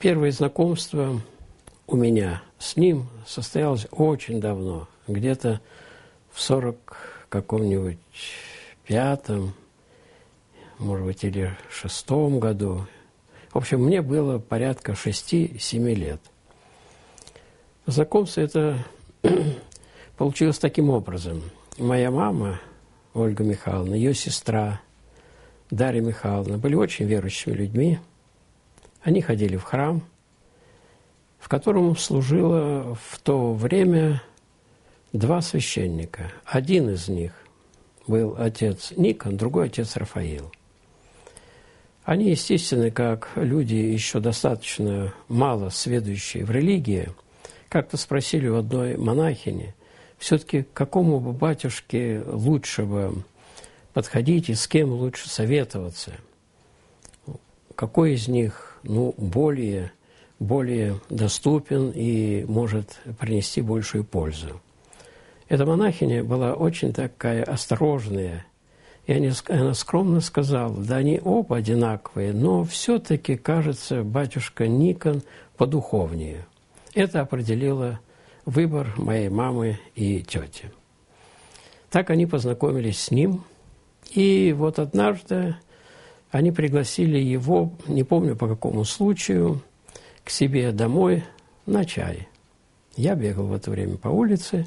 Первое знакомство у меня с ним состоялось очень давно, где-то в 40 пятом, может быть, или 6-м году. В общем, мне было порядка 6-7 лет. Знакомство это получилось таким образом. Моя мама, Ольга Михайловна, ее сестра Дарья Михайловна были очень верующими людьми. Они ходили в храм, в котором служило в то время 2 священника. Один из них был отец Никон, другой отец Рафаил. Они, естественно, как люди еще достаточно мало сведущие в религии, как-то спросили у одной монахини, все-таки к какому бы батюшке лучше бы подходить и с кем лучше советоваться, какой из них более доступен и может принести большую пользу. Эта монахиня была очень такая осторожная, и она скромно сказала: да они оба одинаковые, но все-таки, кажется, батюшка Никон подуховнее. Это определило выбор моей мамы и тети. Так они познакомились с ним, и вот однажды они пригласили его, не помню по какому случаю, к себе домой на чай. Я бегал в это время по улице,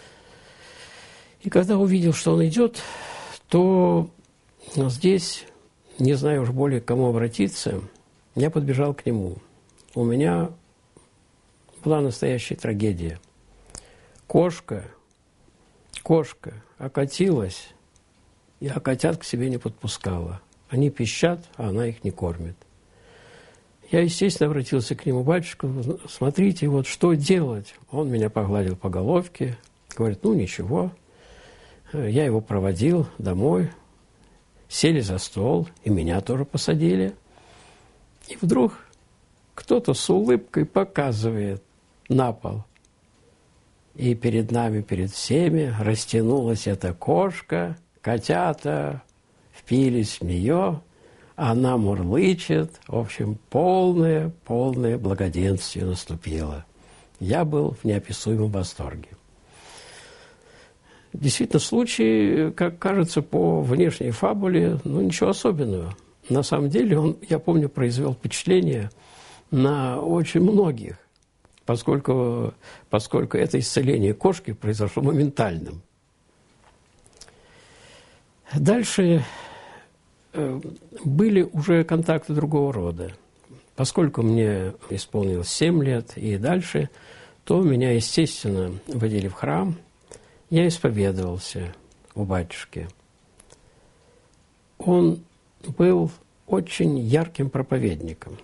и когда увидел, что он идет, то здесь, не знаю уж более к кому обратиться, я подбежал к нему. У меня была настоящая трагедия. Кошка окатилась, а котят к себе не подпускала. Они пищат, а она их не кормит. Я, естественно, обратился к нему: батюшка, смотрите, вот что делать? Он меня погладил по головке, говорит: ничего. Я его проводил домой, сели за стол, и меня тоже посадили. И вдруг кто-то с улыбкой показывает на пол. И перед нами, перед всеми растянулась эта кошка, котята впились в нее, она мурлычет. В общем, полное благоденствие наступило. Я был в неописуемом восторге. Действительно, случай, как кажется, по внешней фабуле, ничего особенного. На самом деле он, я помню, произвел впечатление на очень многих, поскольку это исцеление кошки произошло моментальным. Дальше были уже контакты другого рода. Поскольку мне исполнилось 7 лет и дальше, то меня, естественно, водили в храм. Я исповедовался у батюшки. Он был очень ярким проповедником.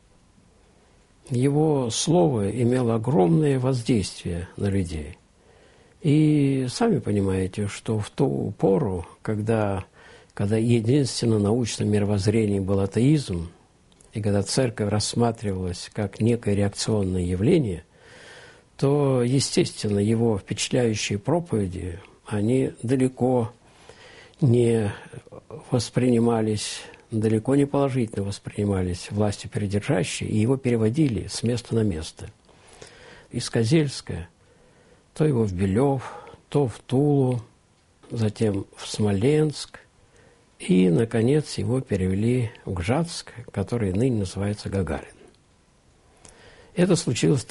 Его слово имело огромное воздействие на людей. И сами понимаете, что в ту пору, когда единственным научным мировоззрением был атеизм, и когда церковь рассматривалась как некое реакционное явление, то, естественно, его впечатляющие проповеди, они далеко не воспринимались, далеко не положительно воспринимались властью придержащей, и его переводили с места на место. Из Козельска то его в Белев, то в Тулу, затем в Смоленск, и, наконец, его перевели в Гжатск, который ныне называется Гагарин. Это случилось в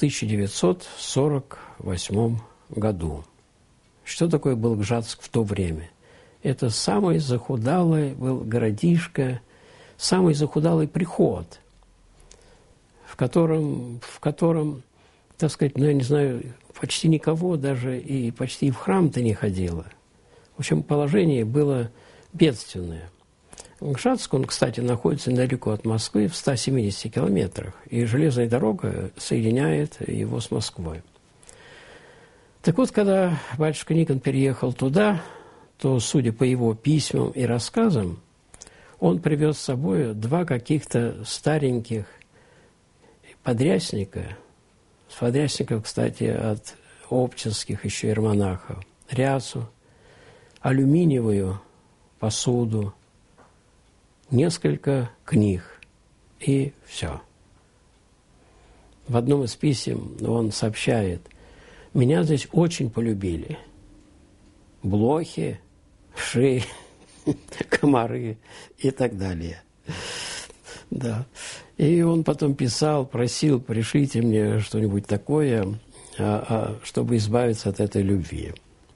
1948 году. Что такое был Гжатск в то время? Это самый захудалый был городишко, самый захудалый приход, в котором, так сказать, я не знаю, почти никого даже и почти в храм-то не ходило. В общем, положение было бедственное. Гжатск, он, кстати, находится недалеко от Москвы, в 170 километрах, и железная дорога соединяет его с Москвой. Так вот, когда батюшка Никон переехал туда, то, судя по его письмам и рассказам, он привез с собой 2 каких-то стареньких подрясника, подрясников, кстати, от обчинских еще иеромонахов, рясу, алюминиевую посуду, несколько книг, и все. В одном из писем он сообщает: «Меня здесь очень полюбили. Блохи, вши, комары и так далее». Да. И он потом писал, просил: «Пришлите мне что-нибудь такое, чтобы избавиться от этой любви».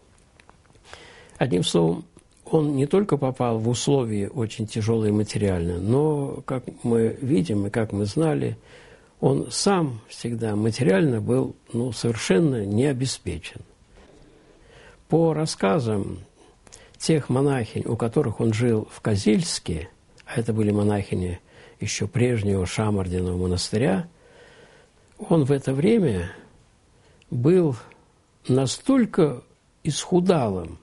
Одним словом, он не только попал в условия очень тяжелые материально, но, как мы видим и как мы знали, он сам всегда материально был совершенно не обеспечен. По рассказам тех монахинь, у которых он жил в Козельске, а это были монахини еще прежнего Шамардиного монастыря, он в это время был настолько исхудалым,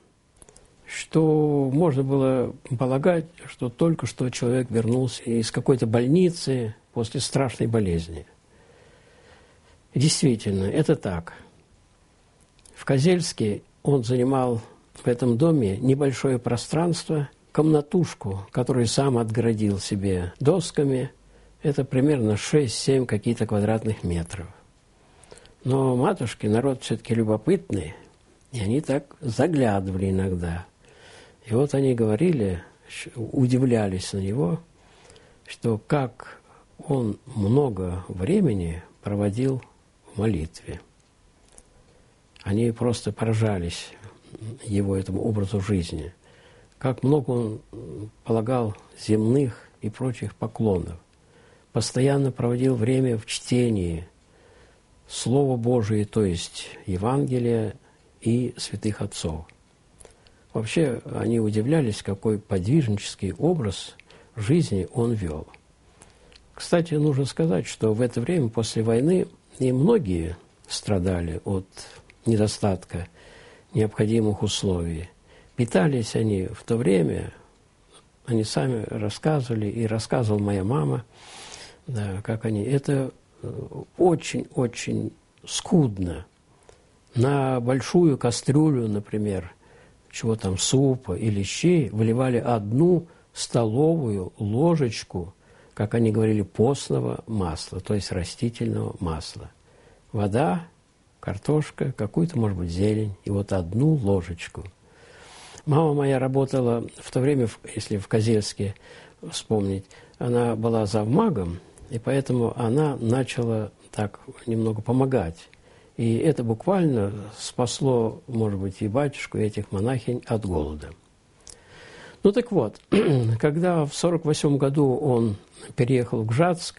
что можно было полагать, что только что человек вернулся из какой-то больницы после страшной болезни. Действительно, это так. В Козельске он занимал в этом доме небольшое пространство, комнатушку, которую сам отгородил себе досками. Это примерно 6-7 каких-то квадратных метров. Но матушки, народ все-таки любопытный, и они так заглядывали иногда. И вот они говорили, удивлялись на него, что как он много времени проводил в молитве. Они просто поражались его этому образу жизни. Как много он полагал земных и прочих поклонов. Постоянно проводил время в чтении Слова Божие, то есть Евангелия и святых отцов. Вообще, они удивлялись, какой подвижнический образ жизни он вел. Кстати, нужно сказать, что в это время, после войны, и многие страдали от недостатка необходимых условий. Питались они в то время, они сами рассказывали, и рассказывала моя мама, да, как они. Это очень-очень скудно. На большую кастрюлю, например, чего там, супа или щей, выливали 1 столовую ложечку, как они говорили, постного масла, то есть растительного масла. Вода, картошка, какую-то, может быть, зелень, и вот 1 ложечку. Мама моя работала в то время, если в Козельске вспомнить, она была завмагом, и поэтому она начала так немного помогать. И это буквально спасло, может быть, и батюшку, и этих монахинь от голода. Ну так вот, когда в 1948 году он переехал в Гжатск,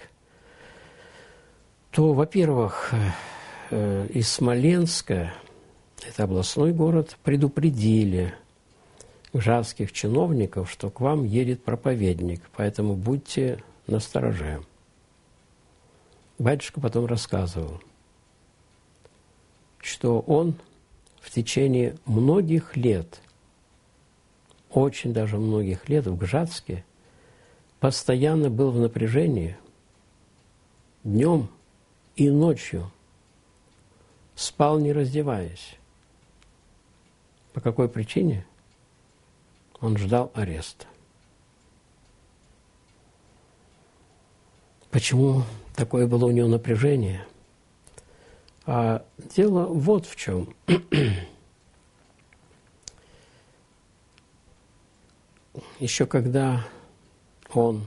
то, во-первых, из Смоленска, это областной город, предупредили гжатских чиновников, что к вам едет проповедник, поэтому будьте настороже. Батюшка потом рассказывал, что он в течение многих лет, очень даже многих лет в Гжатске, постоянно был в напряжении, днем и ночью, спал не раздеваясь. По какой причине? Он ждал ареста. Почему такое было у него напряжение? А дело вот в чем. Еще когда он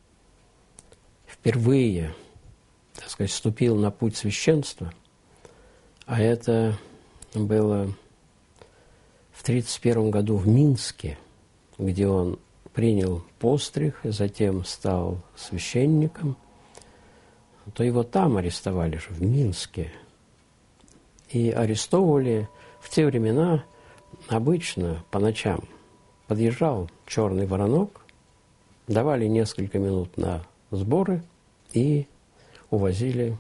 впервые, так сказать, вступил на путь священства, а это было в 1931 году в Минске, где он принял постриг, затем стал священником, то его там арестовали же, в Минске. И арестовывали в те времена обычно по ночам. Подъезжал черный воронок, давали несколько минут на сборы и увозили.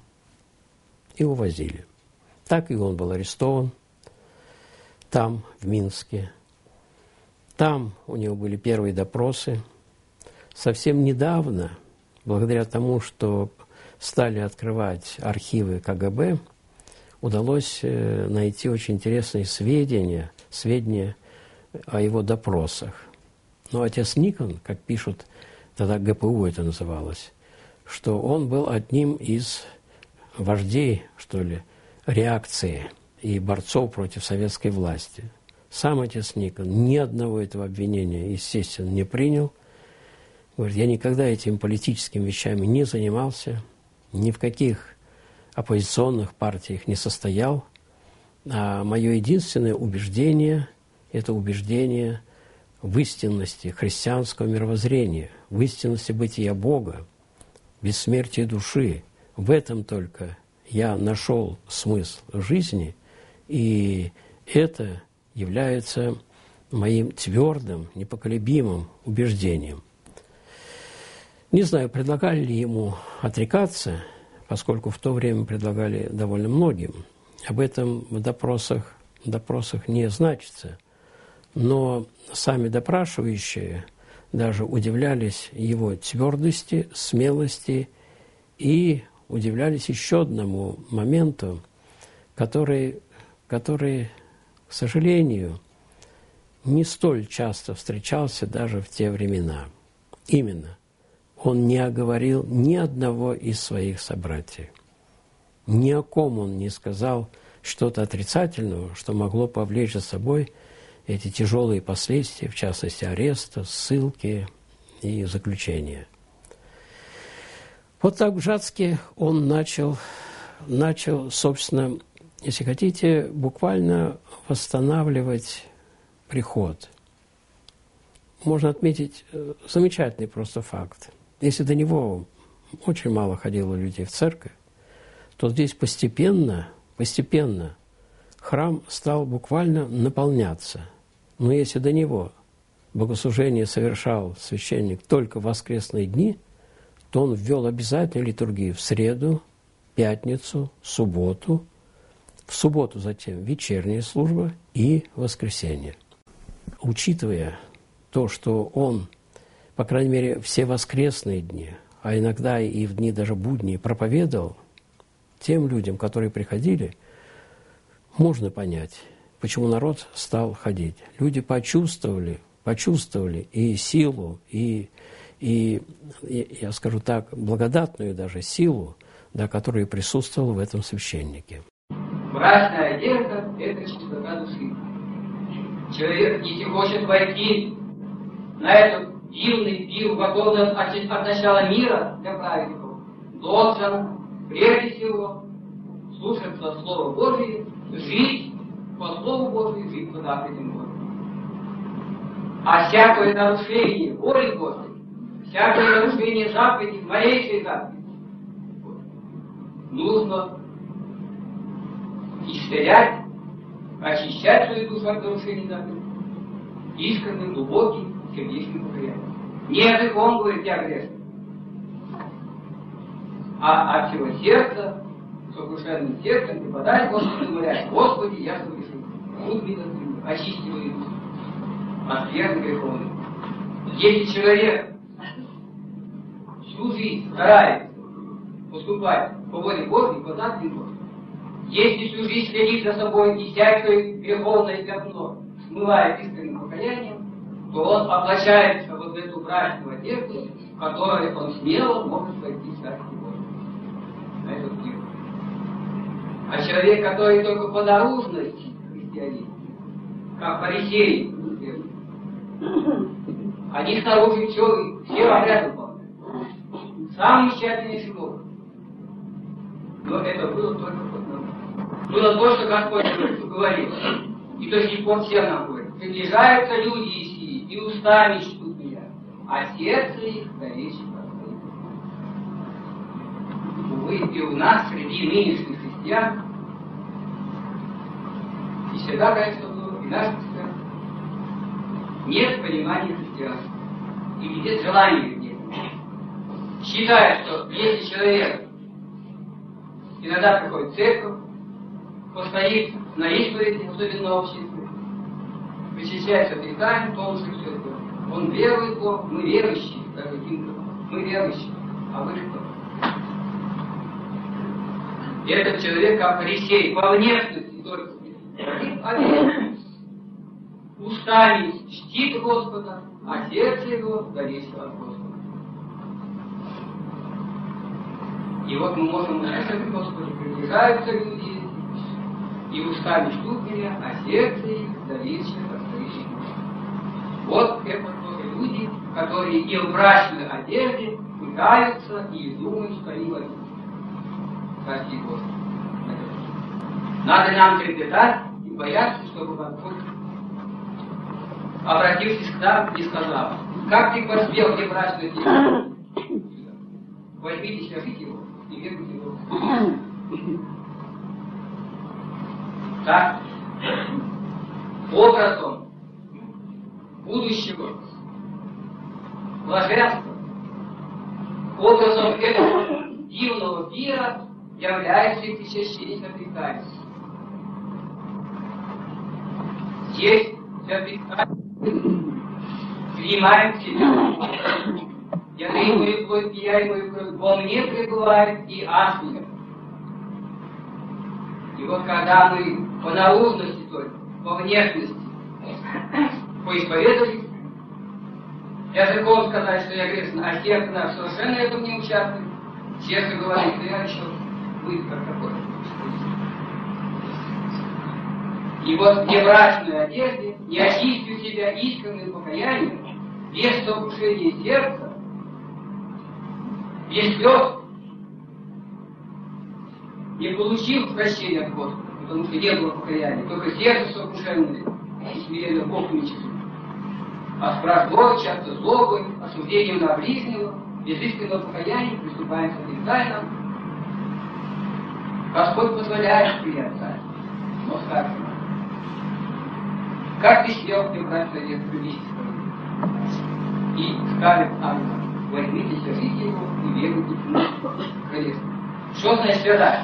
Так и он был арестован там, в Минске. Там у него были первые допросы. Совсем недавно, благодаря тому, что стали открывать архивы КГБ, удалось найти очень интересные сведения о его допросах. Но отец Никон, как пишут, тогда ГПУ это называлось, что он был одним из вождей, что ли, реакции и борцов против советской власти. Сам отец Никон ни одного этого обвинения, естественно, не принял. Говорит, я никогда этими политическими вещами не занимался, ни в каких оппозиционных партиях не состоял. А мое единственное убеждение – это убеждение в истинности христианского мировоззрения, в истинности бытия Бога, бессмертия души. В этом только я нашел смысл жизни, и это является моим твердым, непоколебимым убеждением. Не знаю, предлагали ли ему отрекаться, поскольку в то время предлагали довольно многим. Об этом в допросах не значится. Но сами допрашивающие даже удивлялись его твердости, смелости и удивлялись еще одному моменту, который, к сожалению, не столь часто встречался даже в те времена. Именно, он не оговорил ни одного из своих собратьев. Ни о ком он не сказал что-то отрицательного, что могло повлечь за собой эти тяжелые последствия, в частности, ареста, ссылки и заключения. Вот так в Жацке он начал, собственно, если хотите, буквально восстанавливать приход. Можно отметить замечательный просто факт. Если до него очень мало ходило людей в церковь, то здесь постепенно храм стал буквально наполняться. Но если до него богослужение совершал священник только в воскресные дни, то он ввел обязательную литургию в среду, пятницу, субботу, в субботу затем вечерняя служба и воскресенье. Учитывая то, что он, по крайней мере, все воскресные дни, а иногда и в дни даже будние проповедовал, тем людям, которые приходили, можно понять, почему народ стал ходить. Люди почувствовали и силу, и я скажу так, благодатную даже силу, да, которая присутствовала в этом священнике. Брачная одежда – это чистота души. Человек, если хочет войти на этот дивный пир, готовый от начала мира для праведников, должен прежде всего слушаться Слова Божие, жить по Слову Божию, жить по заповедям Божьим. А всякое нарушение воли Божьей, всякое нарушение заповедей, малейшей заповеди, нужно исцелять, очищать свою душу от нарушений заповедей искренним, глубоким, сердечным покаянием. Не языком говорит я грешный, а от всего сердца, сокрушенным сердцем, преподать Господу, говоря: Господи, я согрешил, суд милостивый, очисти мою душу от верных греховных. Если человек всю жизнь старается поступать по воле Божьей, по заповедям Божьим, если всю жизнь следит за собой и всякое греховное пятно смывает искренним покаянием, то он облачается вот в эту брачную одежду, в которой он смело может войти в Царствие Божие. На этот мир. А человек, который только по наружности христианин, как фарисеи, они снаружи все обряды выполняют. Самый тщательнейший Бог. Но это было только было то, что Господь говорил. И до сих пор всем нам говорит: приближаются люди сии, и устами чтут меня, а сердце их далече от Бога. Увы, и у нас, среди нынешних христиан, и всегда, конечно, было, и наших христиан, нет понимания христианства. И нет желания нет. Считают, что если человек иногда приходит в церковь, постоит на исповеди, особенно на обществе, причащается грехами, то он уже все сделал. Он верует в Бога, мы верующие, как мы верующие, а вы что? И этот человек, как фарисей, по внешности только один, устами чтит Господа, а сердце его далече от Господа. И вот мы можем услышать, Господи, приближаются люди, и устами ждут меня, а сердце их зависит от своих душ. Вот это тоже люди, которые и в брачной одежде пытаются и думают, что они возьмут. Прости, Господи. Надо нам трепетать и бояться, чтобы Господь, обратившись к нам, и сказал: как ты поспел в брачной одежде? Возьмите, свяжите его и верните его. Так, образом будущего блаженства, образом этого дивного мира является и священническое таинство. Здесь святый принимаем в себя. Я требую плоть, сияемую кровь, во мне пребывает и асмия. И вот когда мы по наружности только, по внешности поисповедовались, языком сказать, что я грешен, а сердце наше совершенно в этом не участвует, сердце говорит, что я еще быть как такой. И вот в небрачной одежде, не очистив себя искренним покаянием, без сокрушения сердца, без слез, не получив прощения от Господа, потому что не было покаяния, только сердце сокрушенное и смиренно Бог нечестный. А с враждой, часто злобой, осуждением на ближнего, без искреннего покаяния приступаем к этим тайнам. Господь позволяет приятать, но скажем: как ты сидел, ты брать совет привести и скажет ангел: возьмите, свяжите его и веруйте в королевство. Что значит связать?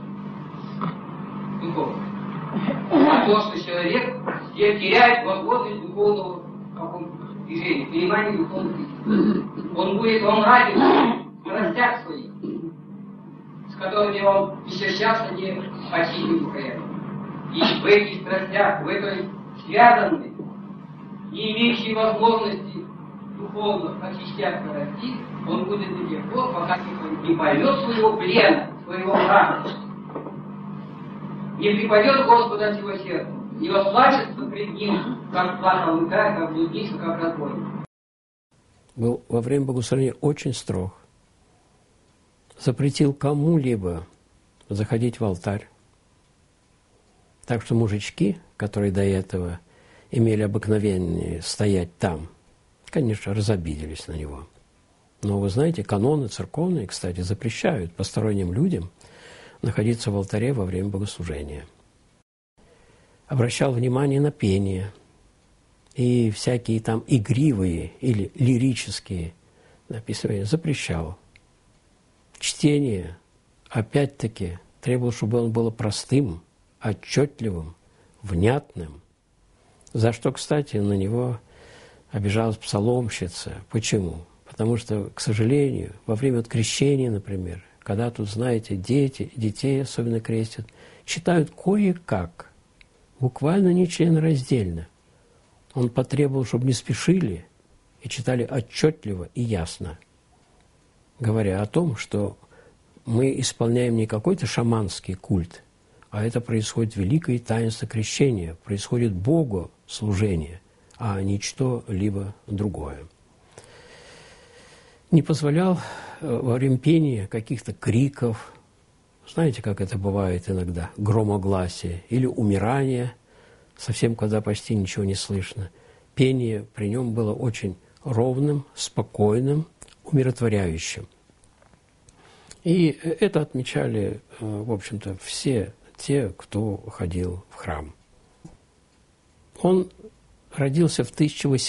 Духовно. А то, что человек теряет возможность духовного движения, понимания духовных истин. Он ради страстях своих, с которыми он сейчас не очистил покаяние. И в этих страстях, в этой связанной, не имеющей возможности духовно очищаться расти, он будет до тех пор, пока не поймет своего плена, своего мрака, не припадет Господа от всего сердца, не восплачется пред Ним, как плакал Икар, как блудница, как разбойник. Был во время богослужения очень строг. Запретил кому-либо заходить в алтарь. Так что мужички, которые до этого имели обыкновение стоять там, конечно, разобиделись на него. Но вы знаете, каноны церковные, кстати, запрещают посторонним людям находиться в алтаре во время богослужения. Обращал внимание на пение и всякие там игривые или лирические написания запрещал. Чтение, опять-таки, требовал, чтобы оно было простым, отчетливым, внятным, за что, кстати, на него обижалась псаломщица. Почему? Потому что, к сожалению, во время крещения, например, когда тут, знаете, детей особенно крестят, читают кое-как, буквально нечленораздельно. Он потребовал, чтобы не спешили и читали отчетливо и ясно, говоря о том, что мы исполняем не какой-то шаманский культ, а это происходит великое таинство крещения, происходит Богу служение, а не что-либо другое. Не позволял во время пения каких-то криков, знаете, как это бывает иногда, громогласия или умирания, совсем когда почти ничего не слышно. Пение при нем было очень ровным, спокойным, умиротворяющим. И это отмечали, в общем-то, все те, кто ходил в храм. Он родился в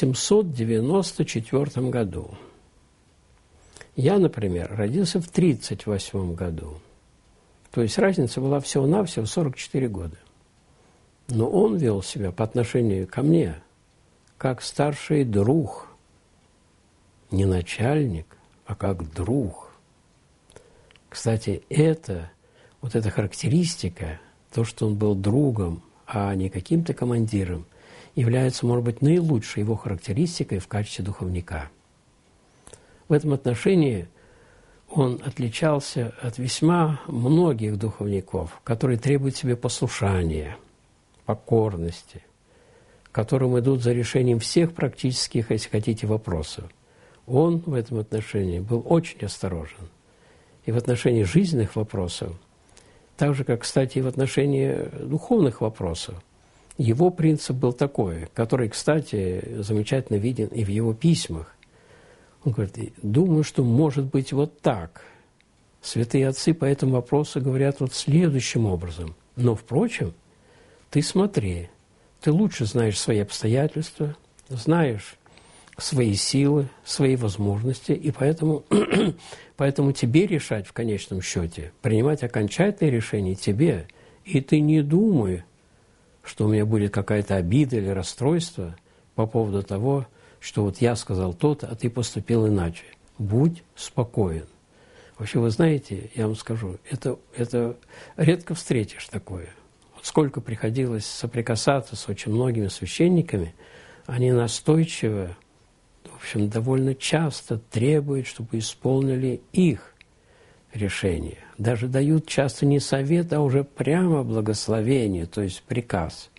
1894 году. Я, например, родился в 1938 году. То есть разница была всего-навсего 44 года. Но он вел себя по отношению ко мне как старший друг, не начальник, а как друг. Кстати, вот эта характеристика, то, что он был другом, а не каким-то командиром, является, может быть, наилучшей его характеристикой в качестве духовника. В этом отношении он отличался от весьма многих духовников, которые требуют себе послушания, покорности, которым идут за решением всех практических, если хотите, вопросов. Он в этом отношении был очень осторожен. И в отношении жизненных вопросов, так же, как, кстати, и в отношении духовных вопросов. Его принцип был такой, который, кстати, замечательно виден и в его письмах. Он говорит: думаю, что может быть вот так. Святые отцы по этому вопросу говорят вот следующим образом. Но, впрочем, ты смотри, ты лучше знаешь свои обстоятельства, знаешь свои силы, свои возможности, и поэтому тебе решать в конечном счете, принимать окончательное решение тебе. И ты не думай, что у меня будет какая-то обида или расстройство по поводу того, что вот я сказал то-то, а ты поступил иначе. Будь спокоен. Вообще, вы знаете, я вам скажу, это редко встретишь такое. Вот сколько приходилось соприкасаться с очень многими священниками, они настойчиво, в общем, довольно часто требуют, чтобы исполнили их решение. Даже дают часто не совет, а уже прямо благословение, то есть приказ.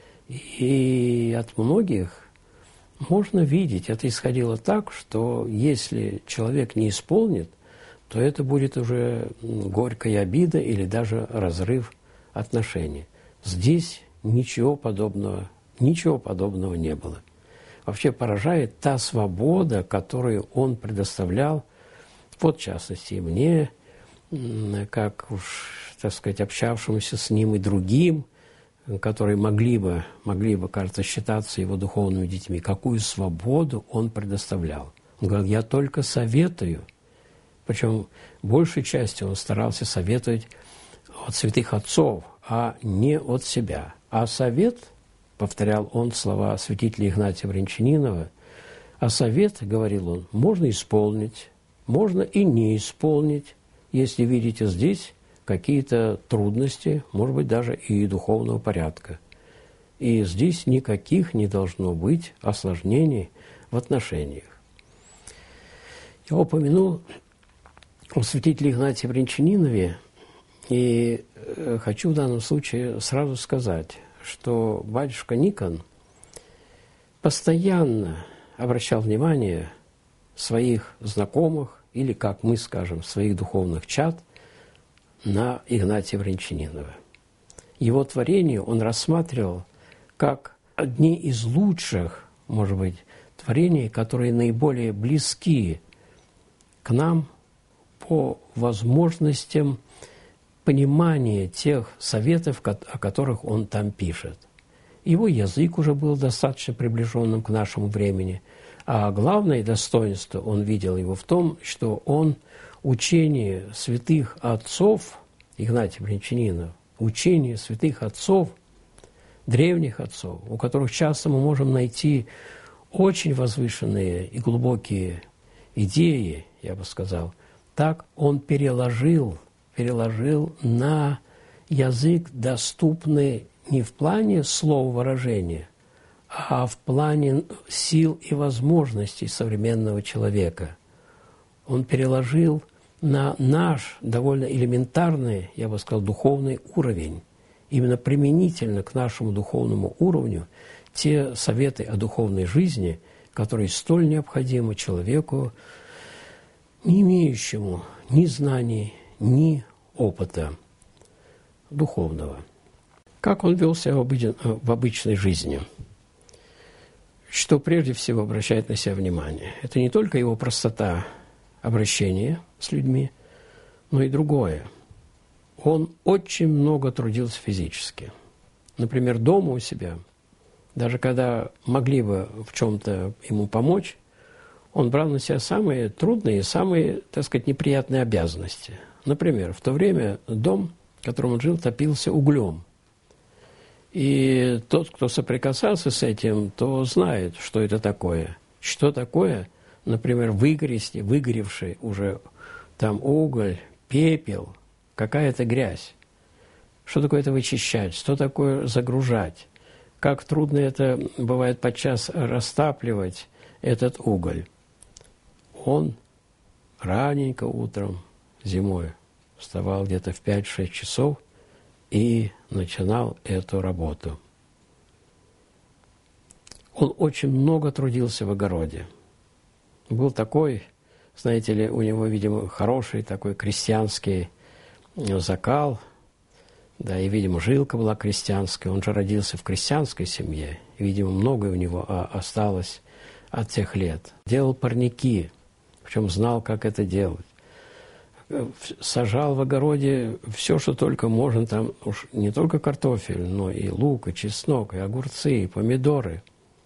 И от многих можно видеть, это исходило так, что если человек не исполнит, то это будет уже горькая обида или даже разрыв отношений. Здесь ничего подобного не было. Вообще поражает та свобода, которую он предоставлял, вот, в частности, и мне, как уж, так сказать, общавшемуся с ним и другим, которые могли бы, кажется, считаться его духовными детьми, какую свободу он предоставлял. Он говорил: я только советую. Причем большей частью он старался советовать от святых отцов, а не от себя. А совет, повторял он слова святителя Игнатия Брянчанинова, а совет, говорил он, можно исполнить, можно и не исполнить, если видите здесь какие-то трудности, может быть, даже и духовного порядка. И здесь никаких не должно быть осложнений в отношениях. Я упомянул о святителе Игнатии Брянчанинове, и хочу в данном случае сразу сказать, что батюшка Никон постоянно обращал внимание своих знакомых, или, как мы скажем, своих духовных чад, на Игнатия Брянчанинова. Его творение он рассматривал как одни из лучших, может быть, творений, которые наиболее близки к нам по возможностям понимания тех советов, о которых он там пишет. Его язык уже был достаточно приближенным к нашему времени, а главное достоинство он видел его в том, что он учение святых отцов, Игнатия Брянчанинова, учение святых отцов, древних отцов, у которых часто мы можем найти очень возвышенные и глубокие идеи, я бы сказал, так он переложил на язык, доступный не в плане слова выражения, а в плане сил и возможностей современного человека. Он переложил на наш довольно элементарный, я бы сказал, духовный уровень, именно применительно к нашему духовному уровню, те советы о духовной жизни, которые столь необходимы человеку, не имеющему ни знаний, ни опыта духовного. Как он вел себя в обычной жизни? Что прежде всего обращает на себя внимание? Это не только его простота обращения с людьми, но и другое. Он очень много трудился физически. Например, дома у себя, даже когда могли бы в чем-то ему помочь, он брал на себя самые трудные, самые, так сказать, неприятные обязанности. Например, в то время дом, в котором он жил, топился углем. И тот, кто соприкасался с этим, то знает, что это такое. Что такое, например, выгоревший уже там уголь, пепел, какая-то грязь. Что такое это вычищать, что такое загружать. Как трудно это бывает подчас растапливать этот уголь. Он раненько утром, зимой, вставал где-то в 5-6 часов и начинал эту работу. Он очень много трудился в огороде. Был такой, знаете ли, у него, видимо, хороший такой крестьянский закал, да, и, видимо, жилка была крестьянская. Он же родился в крестьянской семье, и, видимо, многое у него осталось от тех лет. Делал парники, причем знал, как это делать. Сажал в огороде все, что только можно, там уж не только картофель, но и лук, и чеснок, и огурцы, и помидоры.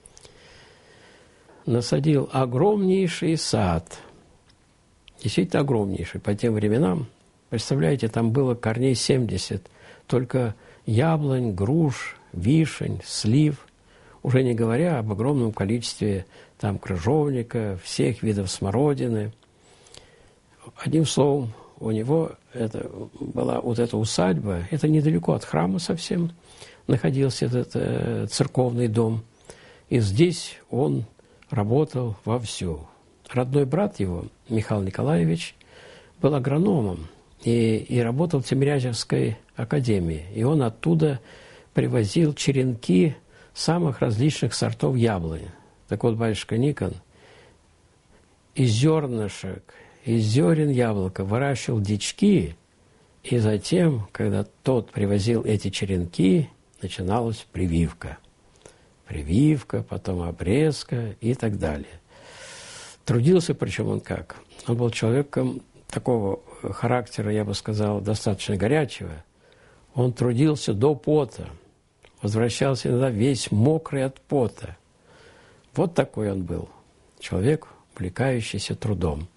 Насадил огромнейший сад, действительно огромнейший по тем временам. Представляете, там было корней 70, только яблонь, груш, вишень, слив, уже не говоря об огромном количестве там крыжовника, всех видов смородины. Одним словом, у него это была вот эта усадьба, это недалеко от храма совсем находился этот церковный дом, и здесь он работал вовсю. Родной брат его, Михаил Николаевич, был агрономом и работал в Тимирязевской академии. И он оттуда привозил черенки самых различных сортов яблони. Так вот, батюшка Никон из зернышек, из зерен яблока выращивал дички, и затем, когда тот привозил эти черенки, начиналась прививка. Прививка, потом обрезка и так далее. Трудился, причем он как? Он был человеком такого характера, я бы сказал, достаточно горячего. Он трудился до пота, возвращался иногда весь мокрый от пота. Вот такой он был, человек, увлекающийся трудом.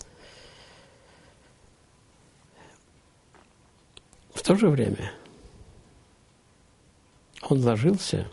В то же время он ложился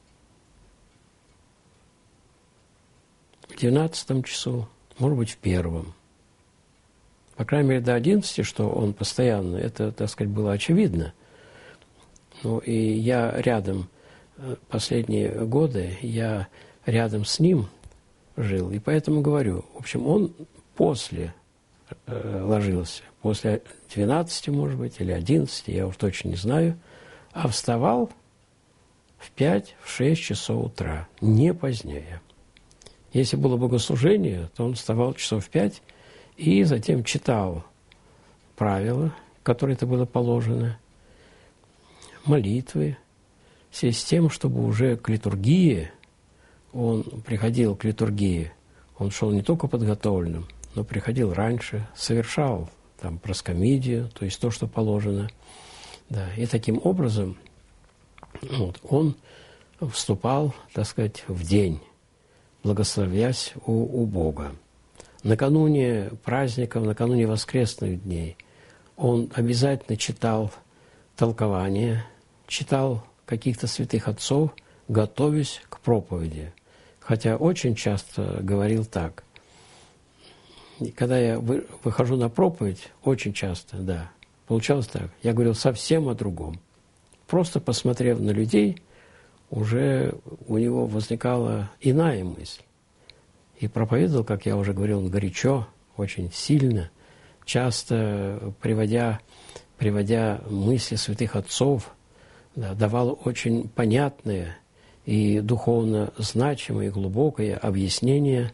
в 12 часу, может быть, в 1. По крайней мере, до 11, что он постоянно, это, так сказать, было очевидно. Ну, и я рядом, последние годы, я рядом с ним жил, и поэтому говорю, в общем, он после ложился, после 12, может быть, или 11, я уж точно не знаю, а вставал в 5-6 часов утра, не позднее. Если было богослужение, то он вставал часов в 5 и затем читал правила, которые это было положено, молитвы, в связи с тем, чтобы уже к литургии, он приходил к литургии, он шел не только подготовленным, но приходил раньше, совершал там проскомидию, то есть то, что положено. Да, и таким образом вот, он вступал, так сказать, в день, благословясь у Бога. Накануне праздников, накануне воскресных дней он обязательно читал толкования, читал каких-то святых отцов, готовясь к проповеди. Хотя очень часто говорил так. Когда я выхожу на проповедь, очень часто, да, получалось так. Я говорил совсем о другом. Просто посмотрев на людей, уже у него возникала иная мысль. И проповедовал, как я уже говорил, он горячо, очень сильно, часто приводя мысли святых отцов, да, давал очень понятное и духовно значимое и глубокое объяснение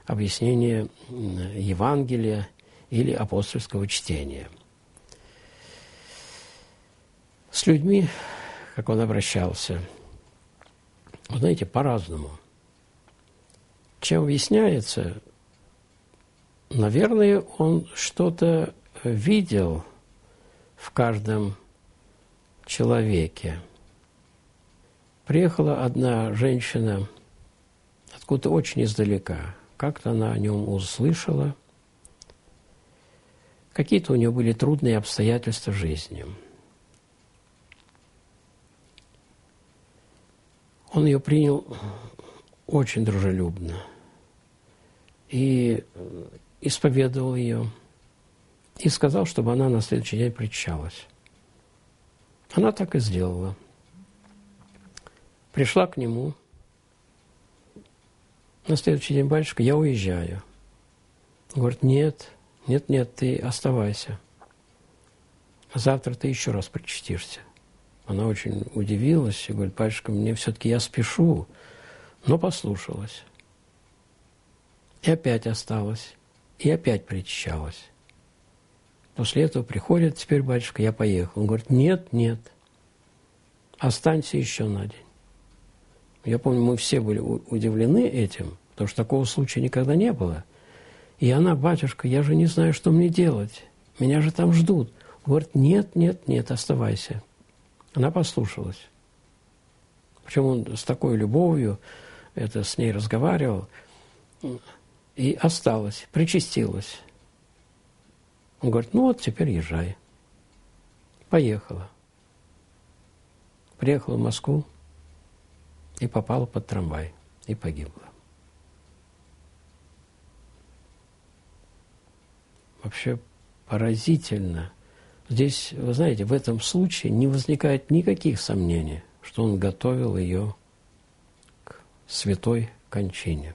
Евангелия или апостольского чтения. С людьми, как он обращался, вы знаете, по-разному. Чем объясняется, наверное, он что-то видел в каждом человеке. Приехала одна женщина откуда-то очень издалека. Как-то она о нем услышала. Какие-то у нее были трудные обстоятельства в жизни. Он ее принял очень дружелюбно и исповедовал ее, и сказал, чтобы она на следующий день причащалась. Она так и сделала. Пришла к нему. На следующий день: батюшка, я уезжаю. Он говорит: нет, Нет, ты оставайся. Завтра ты еще раз причастишься. Она очень удивилась и говорит: батюшка, мне все-таки я спешу, но послушалась. И опять осталась, и опять причащалась. После этого приходит: теперь, батюшка, я поехал. Он говорит: нет, останься еще на день. Я помню, мы все были удивлены этим, потому что такого случая никогда не было. И она: батюшка, я же не знаю, что мне делать, меня же там ждут. Он говорит: нет, оставайся. Она послушалась. Причем он с такой любовью с ней разговаривал. И осталась, причастилась. Он говорит: ну вот, теперь езжай. Поехала. Приехала в Москву и попала под трамвай. И погибла. Вообще поразительно. Здесь, вы знаете, в этом случае не возникает никаких сомнений, что он готовил ее к святой кончине.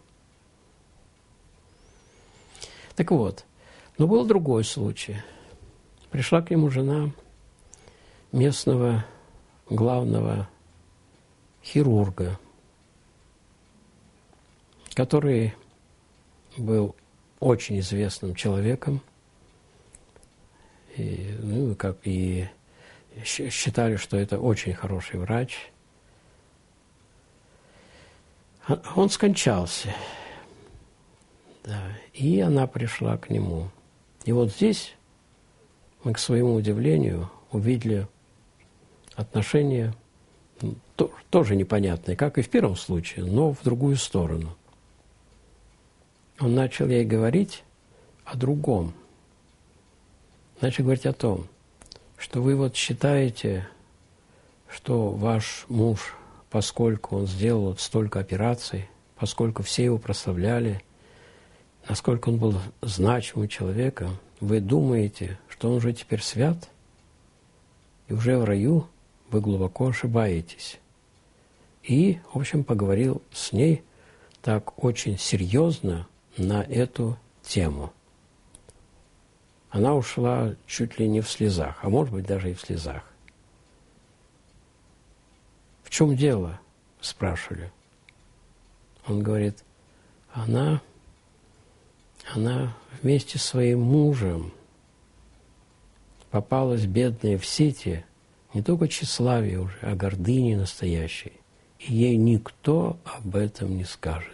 Так вот, но был другой случай. Пришла к нему жена местного главного хирурга, который был очень известным человеком, и считали, что это очень хороший врач. Он скончался, да, и она пришла к нему. И вот здесь мы, к своему удивлению, увидели отношения тоже непонятные, как и в первом случае, но в другую сторону. Он начал ей говорить о другом. Начал говорить о том, что вы вот считаете, что ваш муж, поскольку он сделал вот столько операций, поскольку все его прославляли, насколько он был значимым человеком, вы думаете, что он уже теперь свят, и уже в раю вы глубоко ошибаетесь. И, в общем, поговорил с ней так очень серьезно на эту тему. Она ушла чуть ли не в слезах, а может быть даже и в слезах. «В чем дело?» – спрашивали. Он говорит: она вместе с своим мужем попалась, бедная, в сети не только тщеславия уже, а гордыни настоящей. И ей никто об этом не скажет.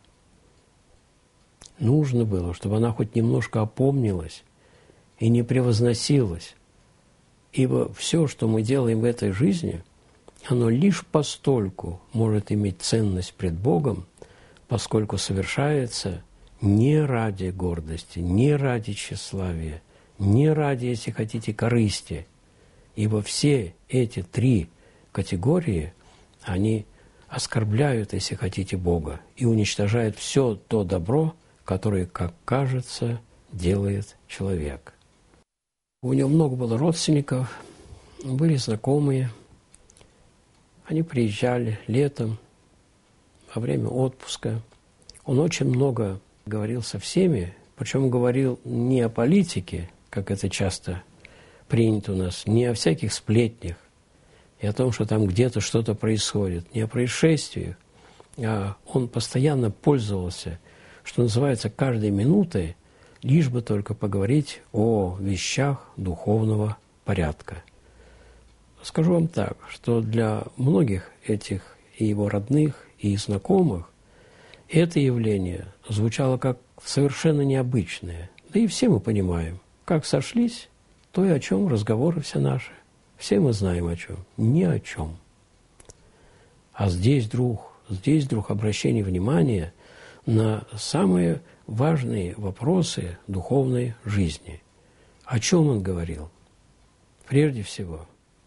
Нужно было, чтобы она хоть немножко опомнилась и не превозносилась. Ибо все, что мы делаем в этой жизни, оно лишь постольку может иметь ценность пред Богом, поскольку совершается не ради гордости, не ради тщеславия, не ради, если хотите, корысти. Ибо все эти три категории, они оскорбляют, если хотите, Бога и уничтожают все то добро, которое, как кажется, делает человек. У него много было родственников, были знакомые. Они приезжали летом, во время отпуска. Он очень много говорил со всеми, причем говорил не о политике, как это часто принято у нас, не о всяких сплетнях и о том, что там где-то что-то происходит, не о происшествиях, а он постоянно пользовался, что называется, каждой минутой, лишь бы только поговорить о вещах духовного порядка. Скажу вам так, что для многих этих и его родных, и знакомых это явление звучало как совершенно необычное. Да и все мы понимаем, как сошлись, то и о чем разговоры все наши. Все мы знаем о чем. Ни о чем. А здесь вдруг обращение внимания на самые важные вопросы духовной жизни. О чем он говорил? Прежде всего,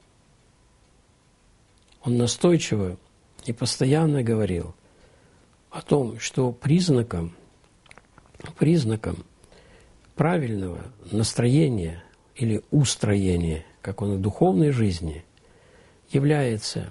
он настойчиво и постоянно говорил о том, что признаком правильного настроения или устроения, как он и в духовной жизни, является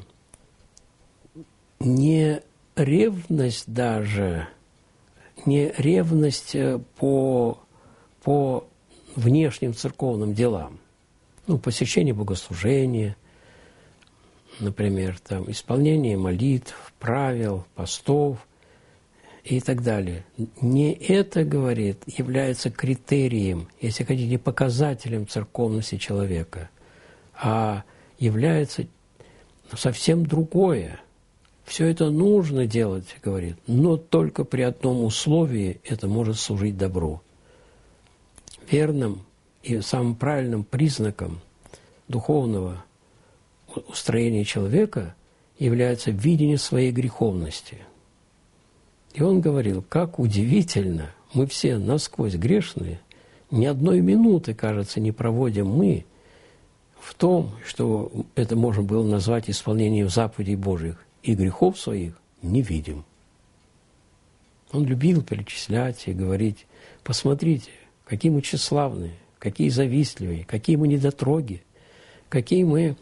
не ревность даже, не ревность по внешним церковным делам. Ну, посещение богослужения, например, там, исполнение молитв, правил, постов и так далее. Не это, говорит, является критерием, если хотите, показателем церковности человека, а является совсем другое. Все это нужно делать, говорит, но только при одном условии это может служить добру. Верным и самым правильным признаком духовного устроения человека является видение своей греховности. И он говорил, как удивительно, мы все насквозь грешные, ни одной минуты, кажется, не проводим мы в том, что это можно было назвать исполнением заповедей Божьих, и грехов своих не видим. Он любил перечислять и говорить, посмотрите, какие мы тщеславные, какие завистливые, какие мы недотроги, какие мы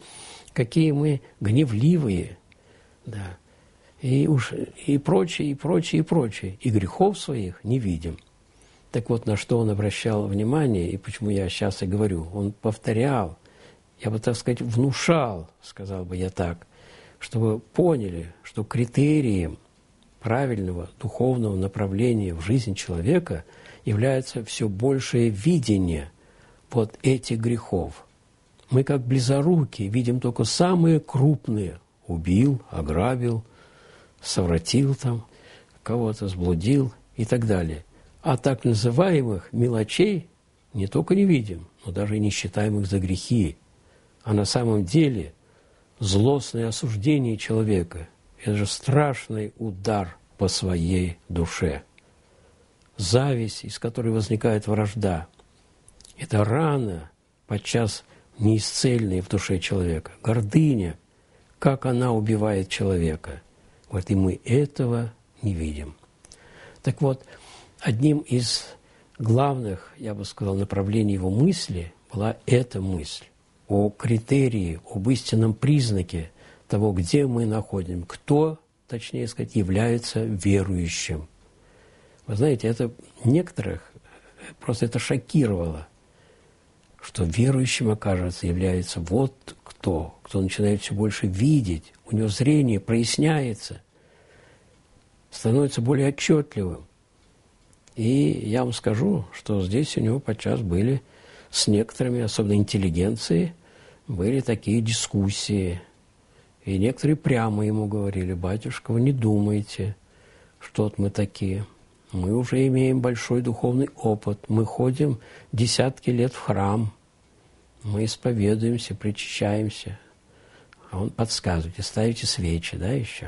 гневливые, да, и прочее, и прочее, и прочее, и грехов своих не видим. Так вот, на что он обращал внимание, и почему я сейчас и говорю, он повторял, я бы, так сказать, внушал, сказал бы я так, чтобы поняли, что критерием правильного духовного направления в жизнь человека является все большее видение вот этих грехов. Мы, как близоруки, видим только самые крупные. Убил, ограбил, совратил там, кого-то сблудил и так далее. А так называемых мелочей не только не видим, но даже и не считаем их за грехи. А на самом деле злостное осуждение человека – это же страшный удар по своей душе. Зависть, из которой возникает вражда – это рана, подчас неисцельная в душе человека. Гордыня, как она убивает человека. Вот и мы этого не видим. Так вот, одним из главных, я бы сказал, направлений его мысли была эта мысль о критерии, об истинном признаке того, где мы находим, кто, точнее сказать, является верующим. Вы знаете, это некоторых просто это шокировало, что верующим, окажется, является вот кто начинает все больше видеть, у него зрение проясняется, становится более отчетливым. И я вам скажу, что здесь у него подчас были с некоторыми, особенно интеллигенцией, были такие дискуссии. И некоторые прямо ему говорили: батюшка, вы не думайте, что мы такие. Мы уже имеем большой духовный опыт, мы ходим десятки лет в храм, мы исповедуемся, причащаемся. А он подсказывает, ставите свечи, да, еще.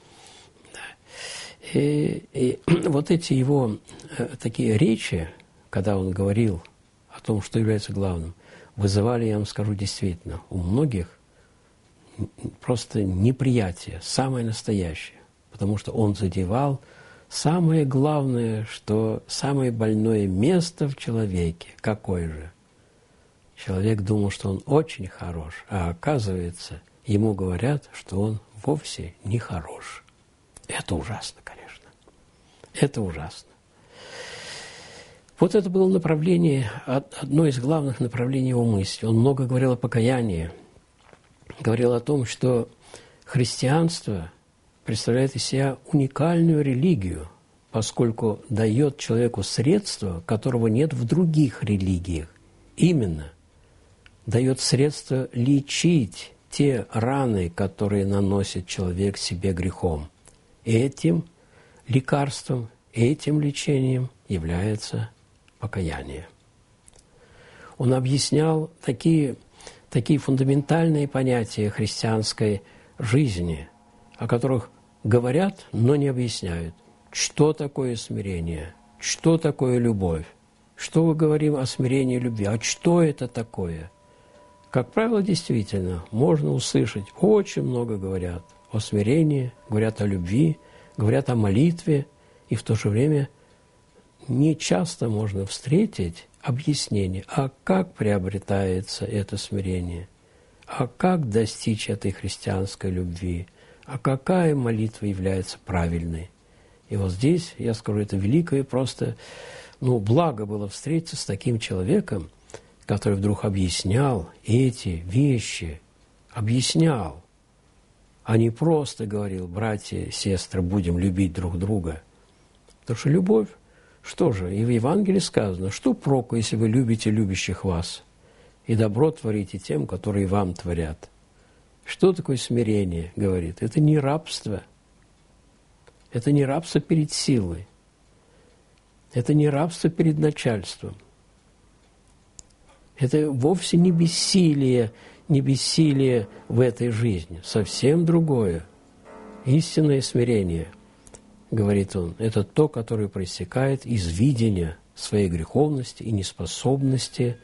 Да. И вот эти его такие речи, когда он говорил о том, что является главным, вызывали, я вам скажу, действительно, у многих просто неприятие, самое настоящее, потому что он задевал самое главное, что самое больное место в человеке. Какое же? Человек думал, что он очень хорош, а оказывается, ему говорят, что он вовсе не хорош. Это ужасно, конечно. Это ужасно. Вот это было направление, одно из главных направлений его мысли. Он много говорил о покаянии, говорил о том, что христианство представляет из себя уникальную религию, поскольку дает человеку средство, которого нет в других религиях. Именно дает средство лечить те раны, которые наносит человек себе грехом. И этим лекарством, этим лечением является покаяние. Он объяснял такие фундаментальные понятия христианской жизни, о которых говорят, но не объясняют. Что такое смирение? Что такое любовь? Что мы говорим о смирении и любви? А что это такое? Как правило, действительно, можно услышать, очень много говорят о смирении, говорят о любви, говорят о молитве, и в то же время не часто можно встретить объяснение, а как приобретается это смирение, а как достичь этой христианской любви, а какая молитва является правильной. И вот здесь, я скажу, это великое просто Ну, благо было встретиться с таким человеком, который вдруг объяснял эти вещи, объяснял, а не просто говорил: братья, сестры, будем любить друг друга. Потому что любовь, что же, и в Евангелии сказано, что проку, если вы любите любящих вас, и добро творите тем, которые вам творят. Что такое смирение, говорит? Это не рабство. Это не рабство перед силой. Это не рабство перед начальством. Это вовсе не бессилие в этой жизни. Совсем другое. Истинное смирение, говорит он, это то, которое проистекает из видения своей греховности и неспособности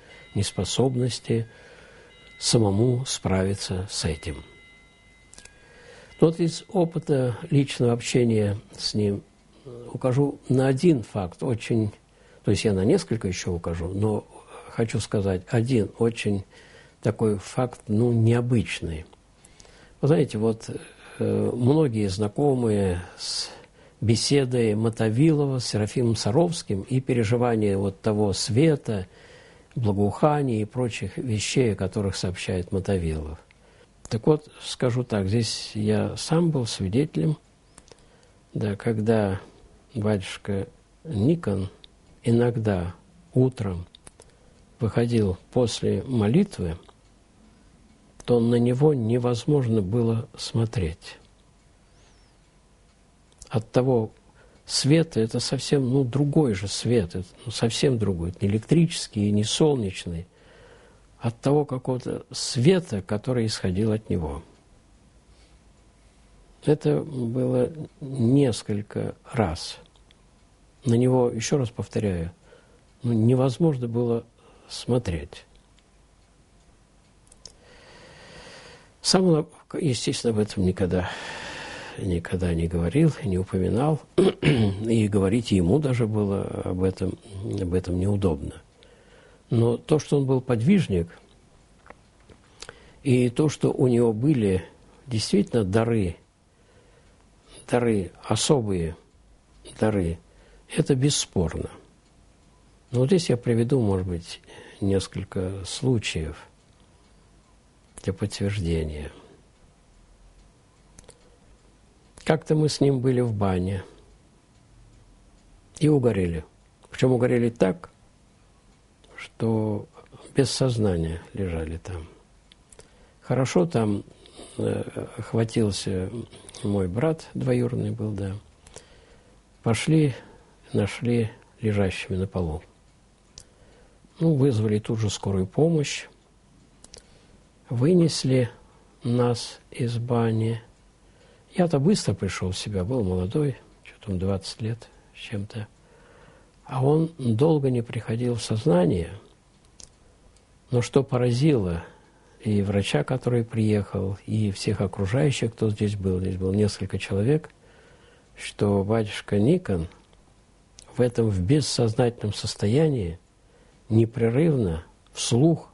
самому справиться с этим. Вот из опыта личного общения с ним укажу на один факт, очень, то есть я на несколько еще укажу, но хочу сказать один очень такой факт, ну, необычный. Вы знаете, вот многие знакомые с беседой Мотовилова с Серафимом Саровским и переживания вот того света, благоухания и прочих вещей, о которых сообщает Мотовилов. Так вот, скажу так, здесь я сам был свидетелем, да, когда батюшка Никон иногда утром выходил после молитвы, то на него невозможно было смотреть. От того света, это совсем, ну, другой же свет, это, ну, совсем другой, это не электрический и не солнечный, от того какого-то света, который исходил от него. Это было несколько раз. На него, еще раз повторяю, ну, невозможно было смотреть. Сам он, естественно, об этом никогда не говорил, не упоминал, и говорить ему даже было об этом неудобно. Но то, что он был подвижник, и то, что у него были действительно дары, особые дары, это бесспорно. Но вот здесь я приведу, может быть, несколько случаев для подтверждения. Как-то мы с ним были в бане и угорели. Причем угорели так, что без сознания лежали там. Хорошо там хватился мой брат, двоюродный был, да. Пошли, нашли лежащими на полу. Ну, вызвали тут же скорую помощь, вынесли нас из бани. Я-то быстро пришел в себя, был молодой, что там 20 лет с чем-то. А он долго не приходил в сознание. Но что поразило и врача, который приехал, и всех окружающих, кто здесь было несколько человек, что батюшка Никон в этом в бессознательном состоянии непрерывно, вслух,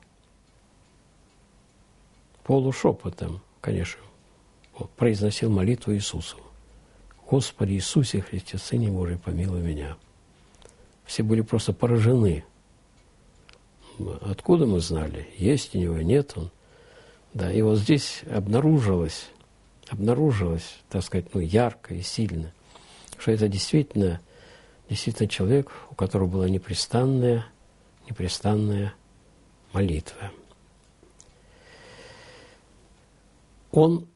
полушепотом, конечно, произносил молитву Иисусу. «Господи Иисусе Христе, Сыне Божий, помилуй меня». Все были просто поражены. Откуда мы знали? Есть у него, нет он. Да, и вот здесь обнаружилось, так сказать, ну, ярко и сильно, что это действительно человек, у которого была непрестанная молитва. Он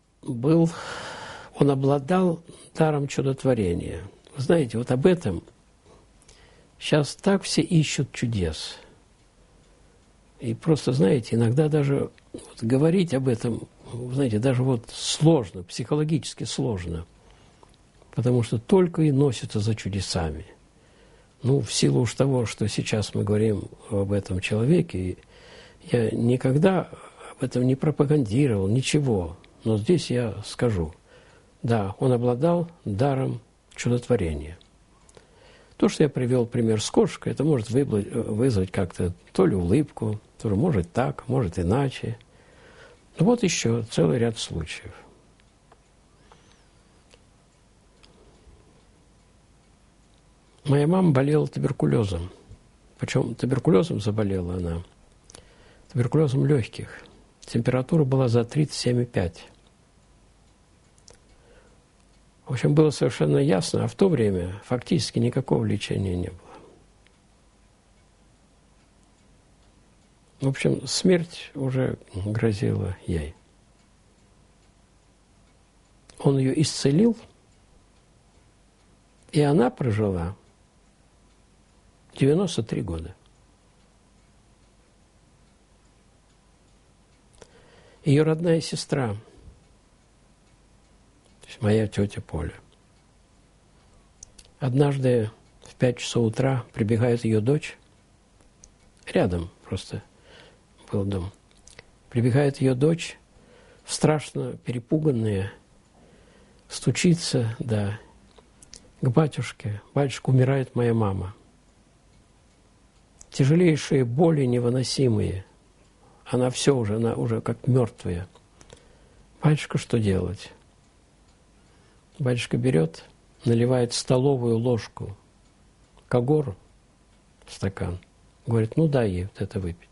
обладал даром чудотворения. Вы знаете, вот об этом сейчас так все ищут чудес. И просто, знаете, иногда даже вот говорить об этом, знаете, даже вот сложно, психологически сложно, потому что только и носится за чудесами. Ну, в силу уж того, что сейчас мы говорим об этом человеке, я никогда об этом не пропагандировал, ничего. Но здесь я скажу, да, он обладал даром чудотворения. То, что я привел пример с кошкой, это может вызвать как-то то ли улыбку, то ли может так, может иначе. Но вот еще целый ряд случаев. Моя мама болела туберкулезом. Причем туберкулезом заболела она. Туберкулезом легких. Температура была за 37,5. В общем, было совершенно ясно, а в то время фактически никакого лечения не было. В общем, смерть уже грозила ей. Он ее исцелил, и она прожила 93 года. Ее родная сестра, то есть моя тетя Поля, однажды в 5 часов утра прибегает ее дочь, рядом просто был дом, прибегает ее дочь, страшно перепуганная, стучится, да, к батюшке. Батюшка, умирает моя мама. Тяжелейшие боли невыносимые. Она все уже, она уже как мертвая. Батюшка, что делать? Батюшка берет, наливает столовую ложку когору в стакан. Говорит, ну дай ей вот это выпить.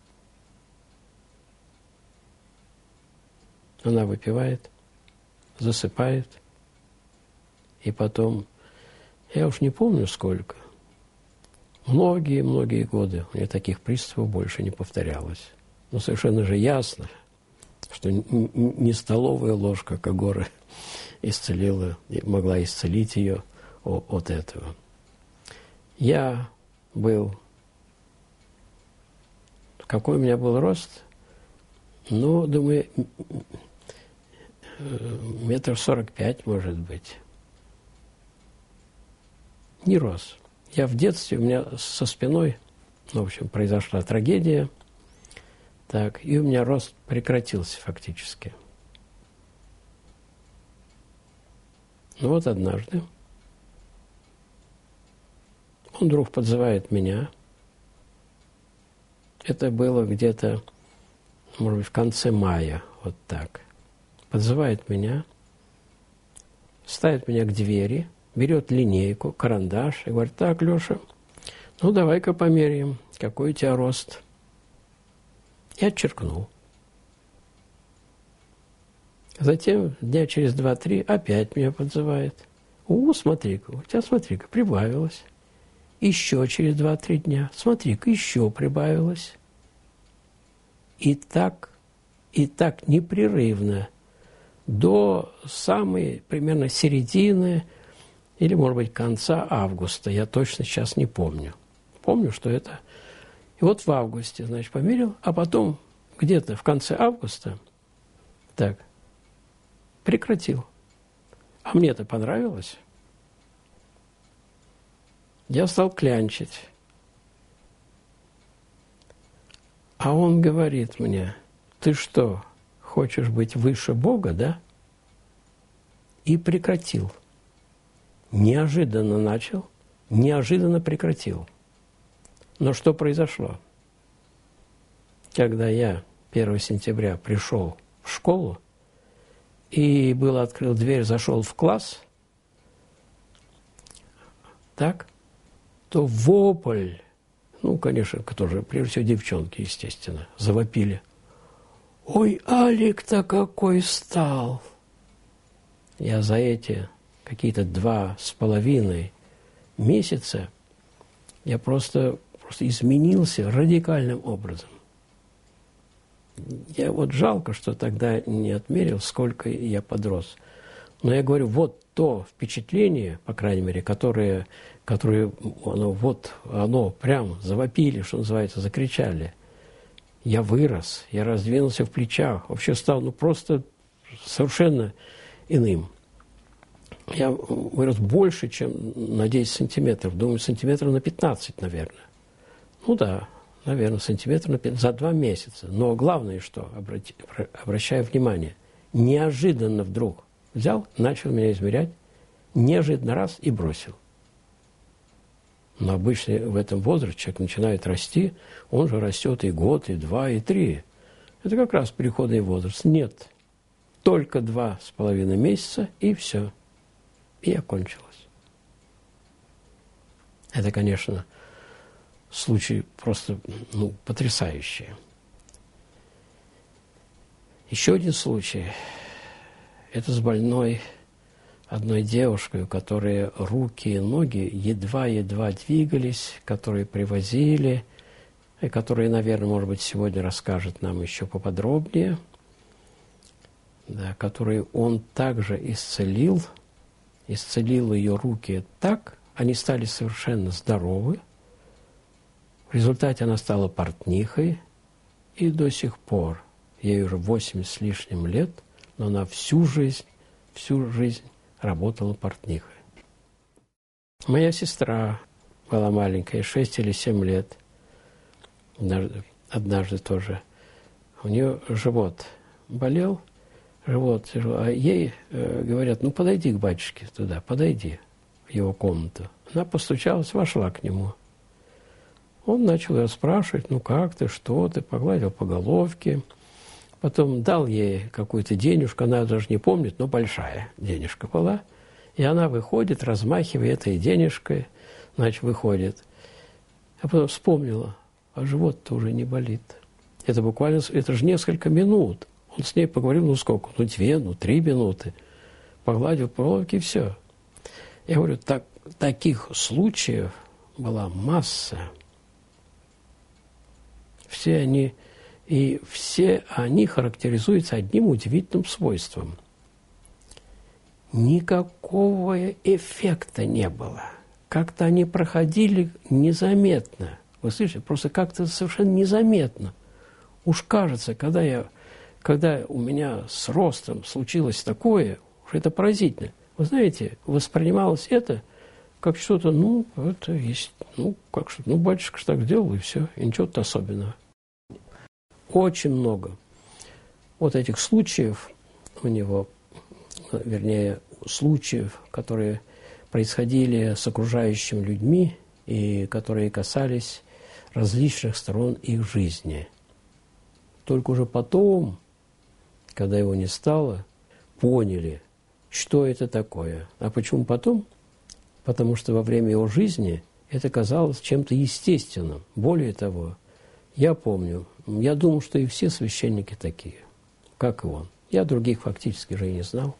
Она выпивает, засыпает. И потом, я уж не помню сколько, многие-многие годы у нее таких приступов больше не повторялось. Но совершенно же ясно, что не столовая ложка когоры исцелила, могла исцелить ее от этого. Я был... Какой у меня был рост? Ну, думаю, 1,45 м, может быть. Не рос. Я в детстве, у меня со спиной, в общем, произошла трагедия. Так, и у меня рост прекратился фактически. Ну вот однажды он вдруг подзывает меня. Это было где-то, может быть, в конце мая, вот так. Подзывает меня, ставит меня к двери, берет линейку, карандаш и говорит, так, Леша, ну давай-ка померяем, какой у тебя рост. Я отчеркнул. Затем дня через 2-3 опять меня подзывает. Смотри-ка, у тебя, смотри-ка, прибавилось. Еще через 2-3 дня, смотри-ка, еще прибавилось. И так непрерывно до самой примерно середины или, может быть, конца августа. Я точно сейчас не помню. Помню, что это... И вот в августе, значит, померил, а потом где-то в конце августа так прекратил. А мне это понравилось. Я стал клянчить. А он говорит мне, ты что, хочешь быть выше Бога, да? И прекратил. Неожиданно начал, неожиданно прекратил. Но что произошло? Когда я 1 сентября пришел в школу и открыл дверь, зашел в класс, так, то вопль, ну, конечно, тоже, прежде всего, девчонки, естественно, завопили. Ой, Алик-то какой стал! Я за эти какие-то 2,5 месяца я просто изменился радикальным образом. Я вот жалко, что тогда не отмерил, сколько я подрос. Но я говорю, вот то впечатление, по крайней мере, которое оно прям завопили, что называется, закричали. Я вырос, я раздвинулся в плечах, вообще стал просто совершенно иным. Я вырос больше, чем на 10 сантиметров. Думаю, сантиметров на 15, наверное. Ну да, наверное, сантиметров на 15, за 2 месяца. Но главное, что, обращаю внимание, неожиданно вдруг взял, начал меня измерять, неожиданно раз и бросил. Но обычно в этом возрасте человек начинает расти, он же растет и год, и 2, и 3. Это как раз переходный возраст. Нет, только 2,5 месяца, и все. И окончилось. Это, конечно, случай просто потрясающий. Еще один случай – это с больной одной девушкой, у которой руки и ноги едва-едва двигались, которые привозили, и которые, наверное, может быть, сегодня расскажет нам еще поподробнее, да, которые он также исцелил ее руки так, они стали совершенно здоровы. В результате она стала портнихой, и до сих пор, ей уже 80 с лишним лет, но она всю жизнь работала портнихой. Моя сестра была маленькая, 6 или 7 лет, однажды тоже. У нее живот болел, а ей говорят, подойди к батюшке туда, подойди в его комнату. Она постучалась, вошла к нему. Он начал ее спрашивать, как ты, что ты, погладил по головке. Потом дал ей какую-то денежку, она даже не помнит, но большая денежка была. И она выходит, размахивая этой денежкой, выходит. А потом вспомнила, а живот-то уже не болит. Это буквально, это же несколько минут. Он с ней поговорил, сколько? 2, 3 минуты. Погладил по головке, и все. Я говорю, таких случаев была масса. Все они характеризуются одним удивительным свойством. Никакого эффекта не было. Как-то они проходили незаметно. Вы слышите, просто как-то совершенно незаметно. Уж кажется, когда у меня с ростом случилось такое, уж это поразительно. Вы знаете, воспринималось это как что-то, это есть, как что-то, батюшка ж так сделал, и все, и ничего-то особенного. Очень много вот этих случаев у него, вернее, случаев, которые происходили с окружающими людьми и которые касались различных сторон их жизни. Только уже потом, когда его не стало, поняли, что это такое. А почему потом? Потому что во время его жизни это казалось чем-то естественным. Более того, я помню, я думал, что и все священники такие, как и он. Я других фактически же и не знал.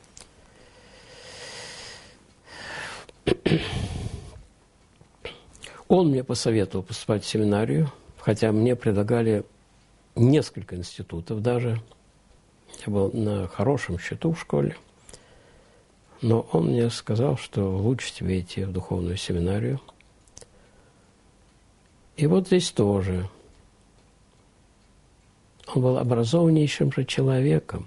Он мне посоветовал поступать в семинарию, хотя мне предлагали несколько институтов даже. Я был на хорошем счету в школе. Но он мне сказал, что лучше тебе идти в духовную семинарию. И вот здесь тоже. Он был образованнейшим же человеком.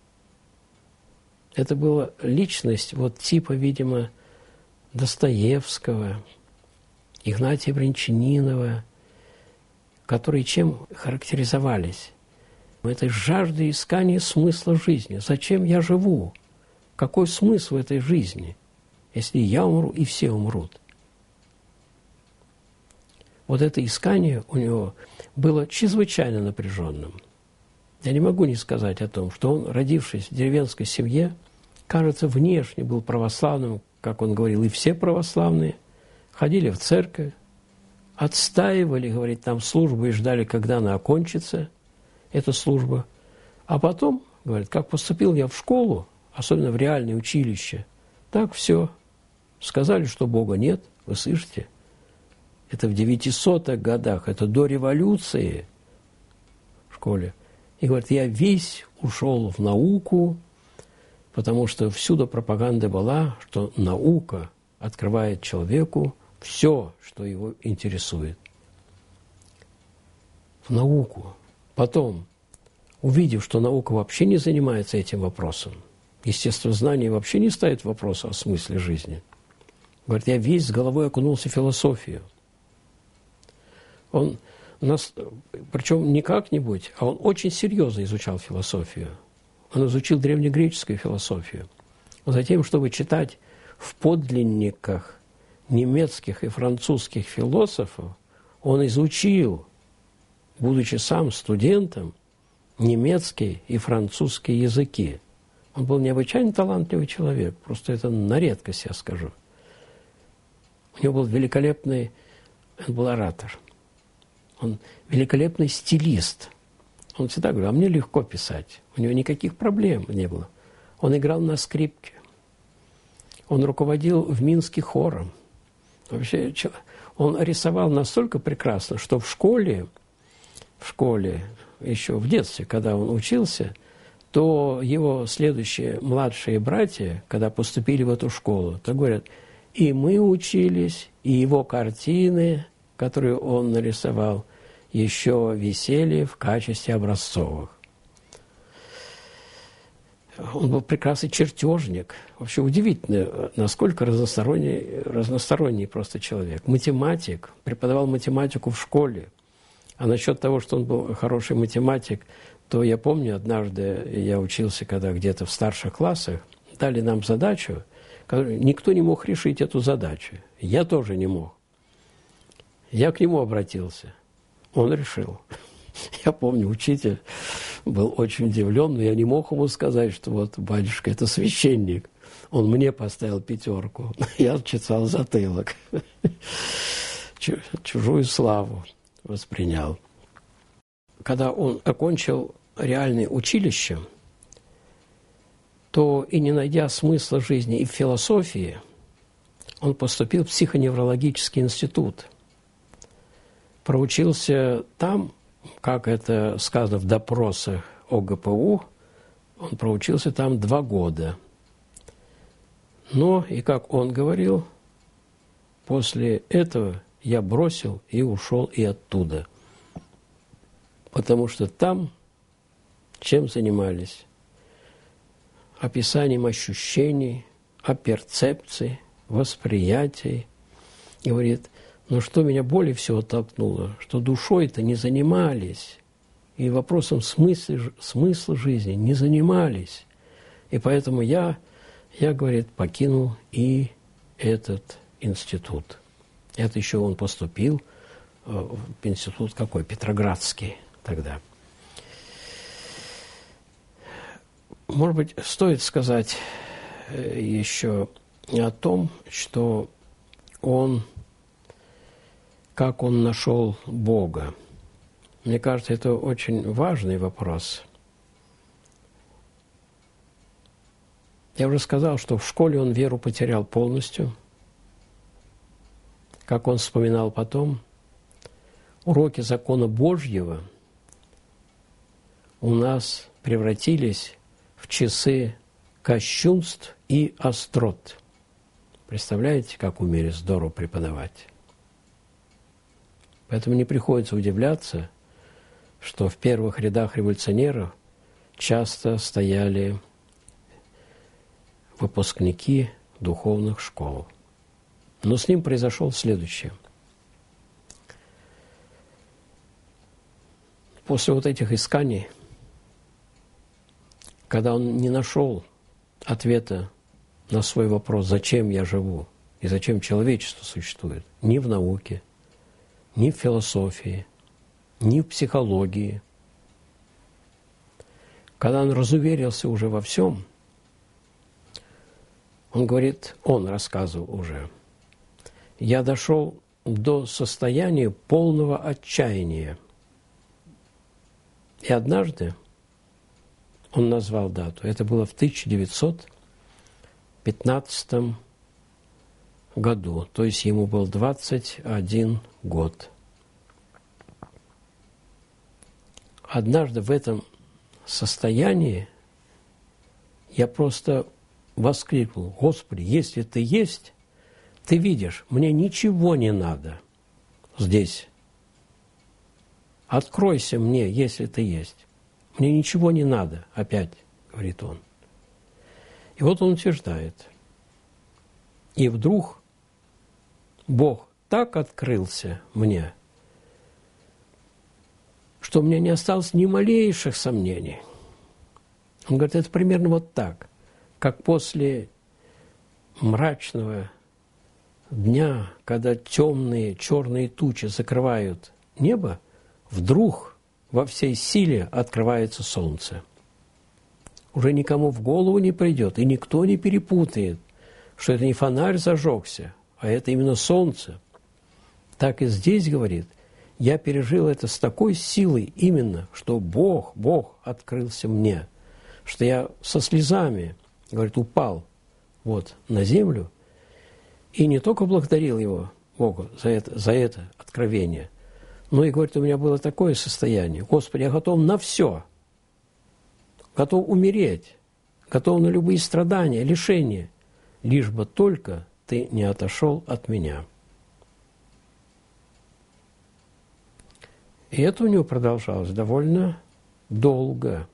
Это была личность типа, видимо, Достоевского, Игнатия Брянчанинова, которые чем характеризовались? Это жажда искания смысла жизни. Зачем я живу? Какой смысл в этой жизни, если я умру и все умрут? Вот это искание у него было чрезвычайно напряженным. Я не могу не сказать о том, что он, родившись в деревенской семье, кажется, внешне был православным, как он говорил, и все православные, ходили в церковь, отстаивали, говорит, там службу и ждали, когда она окончится, эта служба. А потом, говорит, как поступил я в школу, особенно в реальное училище, так все. Сказали, что Бога нет, вы слышите? Это в 900-х годах, это до революции в школе. И говорит, я весь ушел в науку, потому что всюду пропаганда была, что наука открывает человеку все, что его интересует. В науку. Потом, увидев, что наука вообще не занимается этим вопросом, естествознание вообще не ставит вопрос о смысле жизни. Говорит, я весь с головой окунулся в философию. Он причем не как-нибудь, а он очень серьезно изучал философию. Он изучил древнегреческую философию. Затем, чтобы читать в подлинниках немецких и французских философов, он изучил, будучи сам студентом, немецкий и французский языки. Он был необычайно талантливый человек, просто это на редкость, я скажу. У него был великолепный, он был оратор. Он великолепный стилист. Он всегда говорил, а мне легко писать. У него никаких проблем не было. Он играл на скрипке. Он руководил в Минске хором. Вообще, он рисовал настолько прекрасно, что в школе, еще в детстве, когда он учился, то его следующие младшие братья, когда поступили в эту школу, то говорят, и мы учились, и его картины, которые он нарисовал, еще висели в качестве образцовых. Он был прекрасный чертежник. Вообще удивительно, насколько разносторонний просто человек. Математик, преподавал математику в школе. А насчет того, что он был хороший математик, то я помню, однажды я учился, когда где-то в старших классах, дали нам задачу, никто не мог решить эту задачу. Я тоже не мог. Я к нему обратился. Он решил. Я помню, учитель был очень удивлен, но я не мог ему сказать, что вот батюшка – это священник. Он мне поставил 5. Я чесал затылок. Чужую славу воспринял. Когда он окончил реальное училище, то и не найдя смысла жизни и в философии, он поступил в психоневрологический институт. Проучился там, как это сказано в допросах ОГПУ, он проучился там 2 года. Но, и как он говорил, после этого я бросил и ушел и оттуда. Потому что там чем занимались? Описанием ощущений, о перцепции, восприятии. И говорит, но что меня более всего толкнуло, что душой-то не занимались, и вопросом смысла жизни не занимались. И поэтому я, говорит, покинул и этот институт. Это еще он поступил в институт какой? Петроградский тогда. Может быть, стоит сказать еще о том, что как он нашел Бога. Мне кажется, это очень важный вопрос. Я уже сказал, что в школе он веру потерял полностью. Как он вспоминал потом, уроки закона Божьего у нас превратились в часы кощунств и острот. Представляете, как умели здорово преподавать? Поэтому не приходится удивляться, что в первых рядах революционеров часто стояли выпускники духовных школ. Но с ним произошло следующее. После вот этих исканий, когда он не нашел ответа на свой вопрос, зачем я живу и зачем человечество существует, ни в науке, ни в философии, ни в психологии. Когда он разуверился уже во всем, он рассказывал уже, я дошел до состояния полного отчаяния. И однажды он назвал дату. Это было в 1915 году. То есть ему был 21 год. Однажды в этом состоянии я просто воскликнул: Господи, если Ты есть, Ты видишь, мне ничего не надо здесь. Откройся мне, если Ты есть. Мне ничего не надо, опять, говорит он. И вот он утверждает. И вдруг Бог так открылся мне, что у меня не осталось ни малейших сомнений. Он говорит, это примерно вот так, как после мрачного дня, когда темные черные тучи закрывают небо, вдруг во всей силе открывается солнце. Уже никому в голову не придет, и никто не перепутает, что это не фонарь зажегся, а это именно солнце. Так и здесь, говорит, я пережил это с такой силой именно, что Бог открылся мне, что я со слезами, говорит, упал вот на землю и не только благодарил его, Богу, за это откровение, но и, говорит, у меня было такое состояние, Господи, я готов на все, готов умереть, готов на любые страдания, лишения, лишь бы только ты не отошел от меня. И это у него продолжалось довольно долго.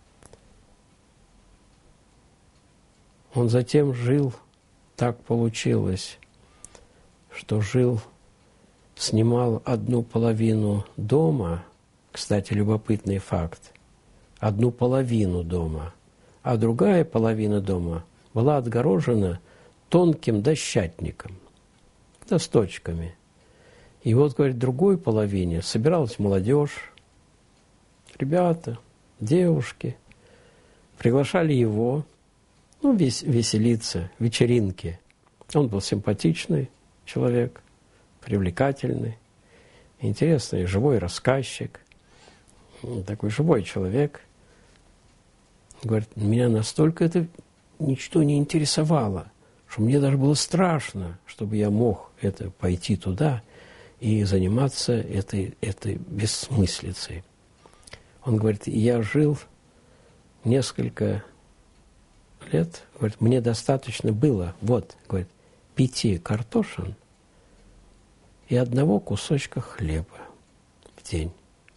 Он затем жил, так получилось, что снимал одну половину дома, кстати, любопытный факт, одну половину дома, а другая половина дома была отгорожена тонким дощатником, досточками. И вот, говорит, в другой половине собиралась молодежь, ребята, девушки, приглашали его, веселиться, вечеринки. Он был симпатичный человек, привлекательный, интересный, живой рассказчик, такой живой человек. Говорит, меня настолько это ничто не интересовало, что мне даже было страшно, чтобы я мог пойти туда и заниматься этой бессмыслицей. Он говорит, я жил несколько лет, говорит, мне достаточно было, говорит, 5 картошин и 1 кусочка хлеба в день.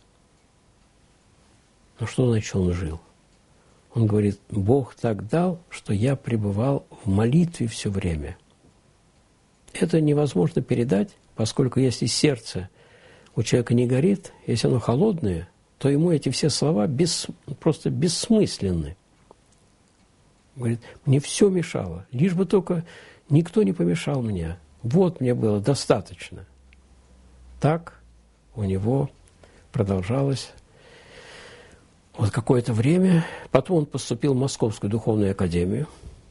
Ну что значит он жил? Он говорит, Бог так дал, что я пребывал в молитве все время. Это невозможно передать, поскольку если сердце у человека не горит, если оно холодное, то ему эти все слова просто бессмысленны. Говорит, мне все мешало, лишь бы только никто не помешал мне. Вот мне было достаточно. Так у него продолжалось какое-то время. Потом он поступил в Московскую духовную академию.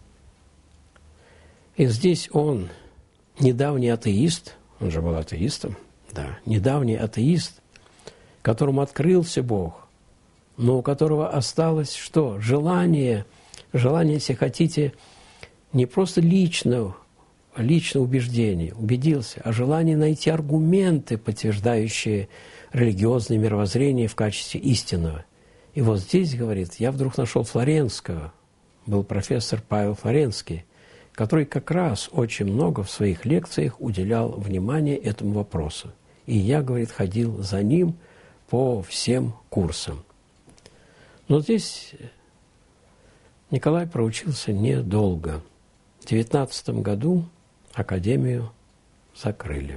И здесь он, недавний атеист, он же был атеистом, да, недавний атеист, которому открылся Бог, но у которого осталось что? Желание, если хотите, не просто личное убеждение, убедился, а желание найти аргументы, подтверждающие религиозное мировоззрение в качестве истинного. И вот здесь, говорит, я вдруг нашел Флоренского, был профессор Павел Флоренский, который как раз очень много в своих лекциях уделял внимание этому вопросу. И я, говорит, ходил за ним по всем курсам. Но здесь Николай проучился недолго. В 19 году академию закрыли.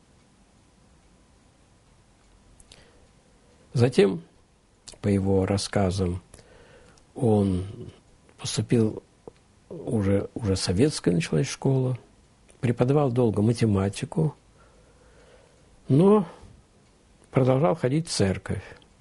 Затем, по его рассказам, он поступил, уже советская началась школа, преподавал долго математику, но продолжал ходить в церковь.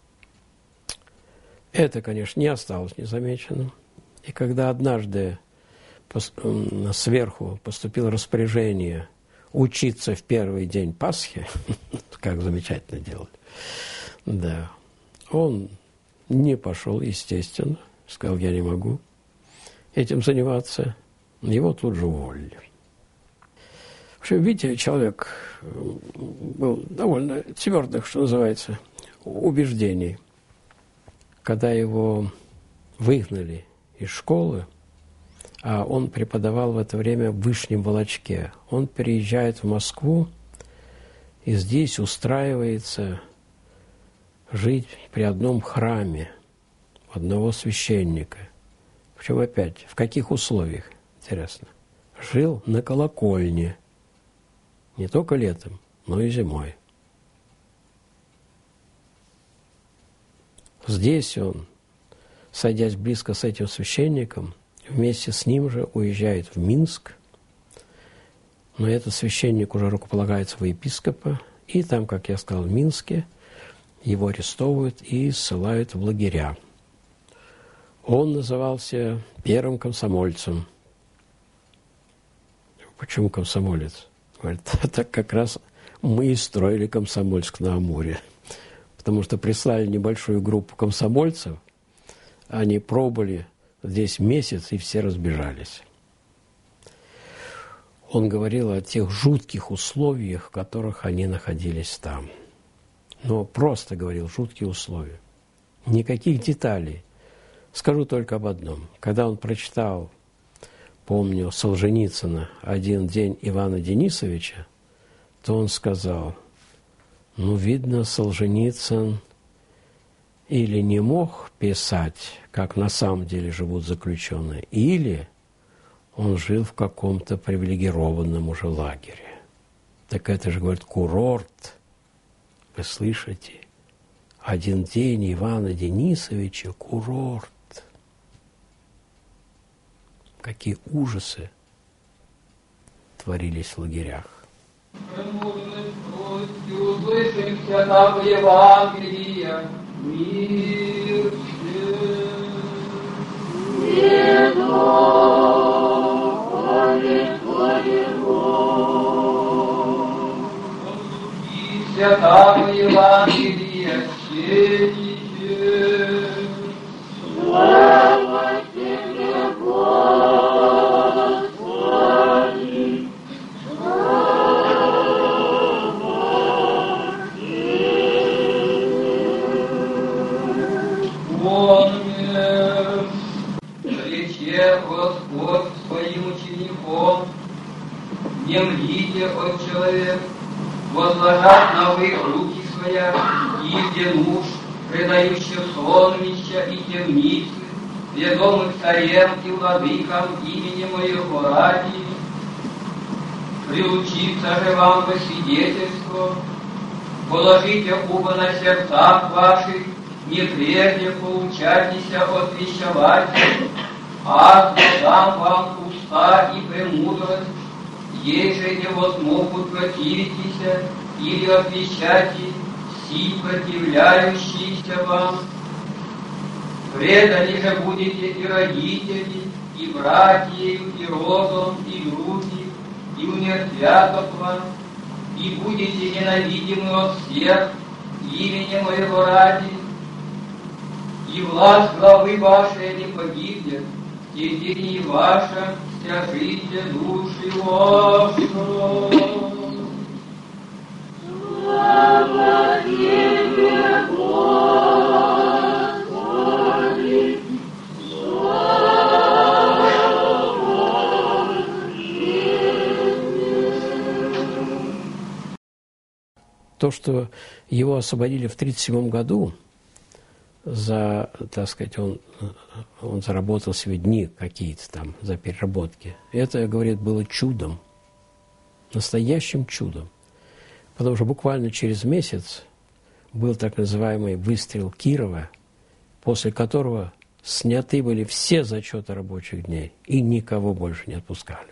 Это, конечно, не осталось незамеченным. И когда однажды сверху поступило распоряжение учиться в первый день Пасхи, как замечательно делать, да, он не пошел, естественно, сказал, я не могу этим заниматься. Его тут же уволили. В общем, видите, человек был довольно твердых, что называется, убеждений. Когда его выгнали из школы, а он преподавал в это время в Вышнем Волочке, он переезжает в Москву и здесь устраивается жить при одном храме, одного священника. Причем опять, в каких условиях, интересно? Жил на колокольне, не только летом, но и зимой. Здесь он, сойдясь близко с этим священником, вместе с ним же уезжает в Минск, но этот священник уже рукополагается во епископа, и там, как я сказал, в Минске его арестовывают и ссылают в лагеря. Он назывался первым комсомольцем. Почему комсомолец? Говорит, это как раз мы и строили Комсомольск-на-Амуре. Потому что прислали небольшую группу комсомольцев, они пробыли здесь месяц, и все разбежались. Он говорил о тех жутких условиях, в которых они находились там. Но просто говорил, жуткие условия. Никаких деталей. Скажу только об одном. Когда он прочитал, помню, Солженицына «Один день Ивана Денисовича», то он сказал, ну, видно, Солженицын или не мог писать, как на самом деле живут заключенные, или он жил в каком-то привилегированном уже лагере. Так это же, говорит, курорт. Вы слышите? Один день Ивана Денисовича – курорт. Какие ужасы творились в лагерях. Услышимся нам в Евангелии, мир Святого Евангелия чтите. Слава Тебе, Господи! Рече Господь своим учеником, не млите от человек, возложат на вы руки своя, и где нуж, предающих сонмища и темницы, ведомых царем и владыкам имени моего ради, приучиться же вам во свидетельство, положите оба на сердцах ваших, не прежде поучайтесь отвещевать, а дам вам уста и премудрость, еже не возмогут противитесь или отвещайте си противляющиеся вам. Преданы же будете и родители, и братья, и родом, и люди, и умертвят от вас, и будете ненавидимы от всех имени моего ради, и власть главы вашей не погибнет, терпение ваше стяжите души ваши. Слава Тебе, Господи! Слава Тебе! То, что его освободили в 1937 году, за, так сказать, он заработал себе дни какие-то там за переработки. Это, говорит, было чудом, настоящим чудом. Потому что буквально через месяц был так называемый выстрел Кирова, после которого сняты были все зачеты рабочих дней, и никого больше не отпускали.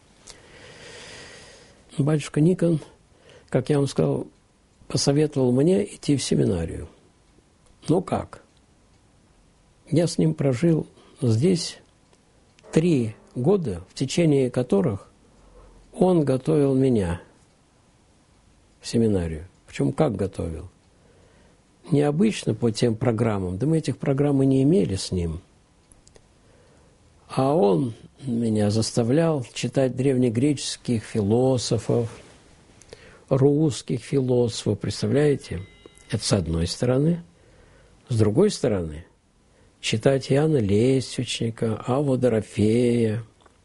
Батюшка Никон, как я вам сказал, посоветовал мне идти в семинарию. Ну как? Я с ним прожил здесь 3 года, в течение которых он готовил меня в семинарию. Причем как готовил? Необычно по тем программам, да мы этих программ и не имели с ним. А он меня заставлял читать древнегреческих философов, русских философов, представляете? Это с одной стороны. С другой стороны, читать Иоанна Лествичника, Авва Дорофея.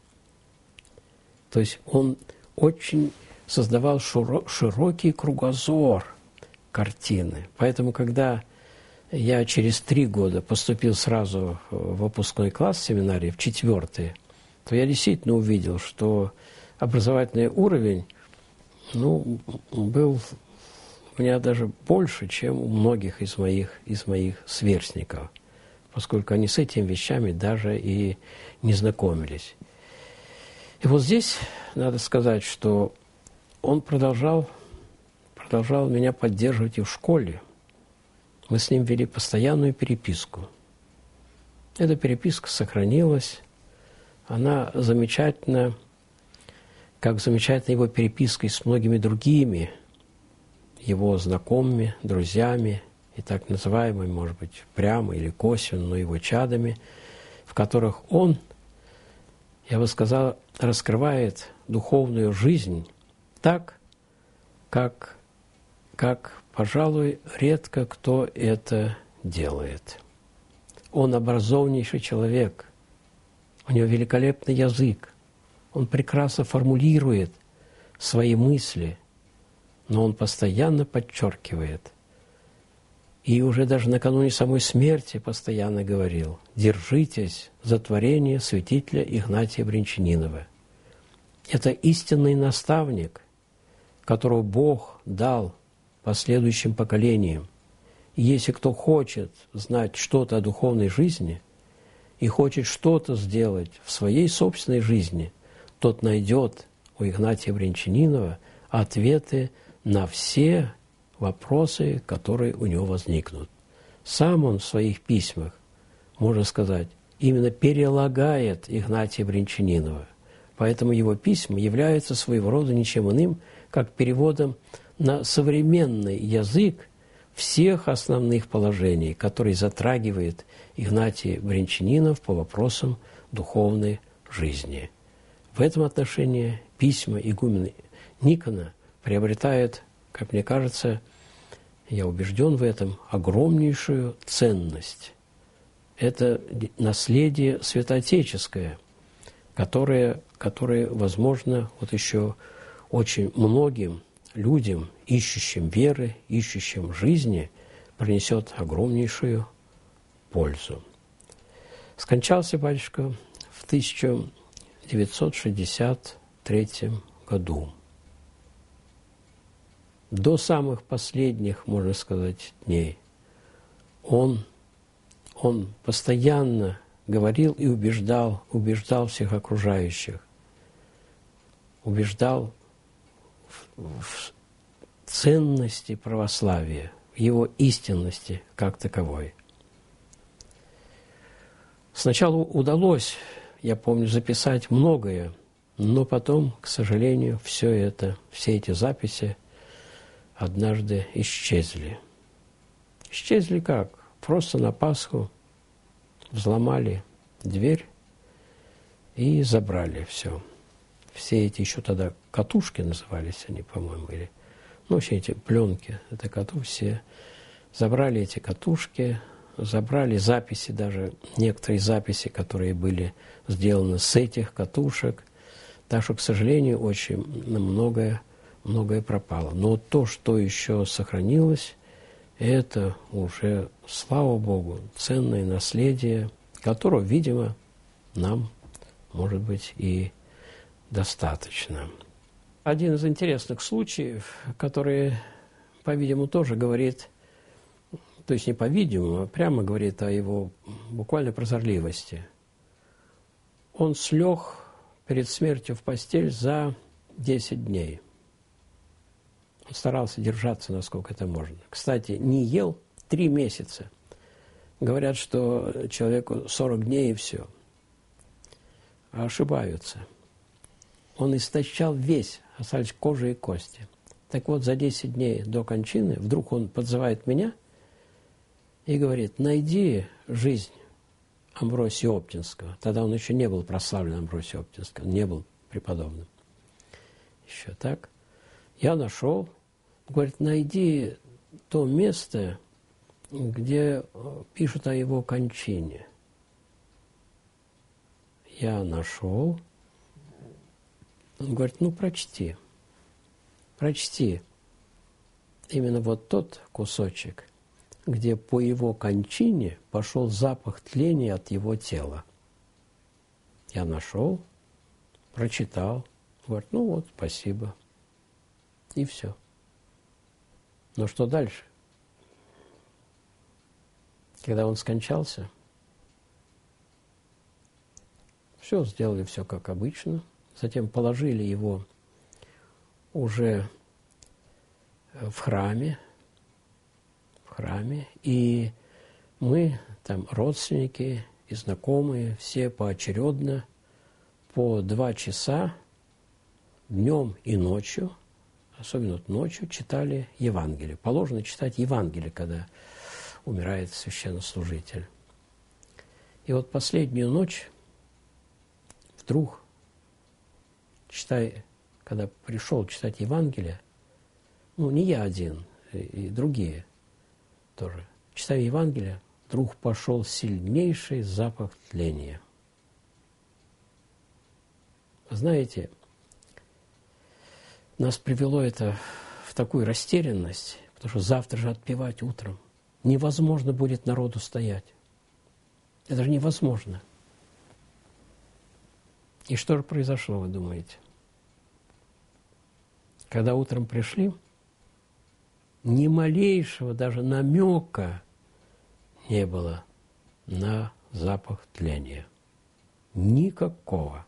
То есть он очень создавал широкий кругозор картины. Поэтому, когда я через 3 года поступил сразу в выпускной класс семинарии, в 4-й, то я действительно увидел, что образовательный уровень был у меня даже больше, чем у многих из моих сверстников, поскольку они с этими вещами даже и не знакомились. И вот здесь надо сказать, что он продолжал меня поддерживать и в школе. Мы с ним вели постоянную переписку. Эта переписка сохранилась, она замечательно как замечательна его переписка с многими другими его знакомыми, друзьями и так называемыми, может быть, прямо или косвенно, но его чадами, в которых он, я бы сказал, раскрывает духовную жизнь так, как, пожалуй, редко кто это делает. Он образованнейший человек, у него великолепный язык, он прекрасно формулирует свои мысли, но он постоянно подчеркивает. И уже даже накануне самой смерти постоянно говорил: держитесь за творение святителя Игнатия Брянчанинова. Это истинный наставник, которого Бог дал последующим поколениям. И если кто хочет знать что-то о духовной жизни и хочет что-то сделать в своей собственной жизни, тот найдет у Игнатия Брянчанинова ответы на все вопросы, которые у него возникнут. Сам он в своих письмах, можно сказать, именно перелагает Игнатия Брянчанинова. Поэтому его письма являются своего рода ничем иным, как переводом на современный язык всех основных положений, которые затрагивает Игнатий Брянчанинов по вопросам духовной жизни. В этом отношении письма игумена Никона приобретают, как мне кажется, я убежден в этом, огромнейшую ценность. Это наследие святоотеческое, которое, возможно, вот еще очень многим людям, ищущим веры, ищущим жизни, принесет огромнейшую пользу. Скончался батюшка в 1963 году. До самых последних, можно сказать, дней он постоянно говорил и убеждал всех окружающих, убеждал в ценности православия, в его истинности как таковой. Сначала удалось, я помню, записать многое, но потом, к сожалению, все эти записи однажды исчезли. Исчезли как? Просто на Пасху взломали дверь и забрали все. Все эти еще тогда катушки назывались они, по-моему, или, вообще эти пленки, это коту все. Забрали эти катушки, забрали записи, даже некоторые записи, которые были сделаны с этих катушек. Так что, к сожалению, очень многое пропало. Но то, что еще сохранилось, это уже, слава Богу, ценное наследие, которого, видимо, нам, может быть, и достаточно. Один из интересных случаев, который, по-видимому, тоже говорит, то есть не по-видимому, а прямо говорит о его буквально прозорливости. Он слег перед смертью в постель за 10 дней. Он старался держаться, насколько это можно. Кстати, не ел 3 месяца. Говорят, что человеку 40 дней и все. А ошибаются. Он истощал весь, остались кожа и кости. Так вот, за 10 дней до кончины вдруг он подзывает меня и говорит: найди жизнь Амвросия Оптинского. Тогда он еще не был прославлен, Амвросий Оптинский, он не был преподобным. Еще так. Я нашел. Говорит, найди то место, где пишут о его кончине. Я нашел. Он говорит, прочти. Прочти именно вот тот кусочек, где по его кончине пошел запах тления от его тела. Я нашел, прочитал. Говорит, спасибо. И все. Но что дальше? Когда он скончался, сделали все как обычно. Затем положили его уже в храме, и мы, там родственники и знакомые, все поочередно по 2 часа днем и ночью, особенно ночью, читали Евангелие. Положено читать Евангелие, когда умирает священнослужитель. И вот последнюю ночь вдруг, когда пришел читать Евангелие, не я один, и другие тоже, читая Евангелие, вдруг пошел сильнейший запах тления. Знаете, нас привело это в такую растерянность, потому что завтра же отпевать утром. Невозможно будет народу стоять. Это же невозможно. И что же произошло, вы думаете? Когда утром пришли, ни малейшего даже намека не было на запах тления. Никакого.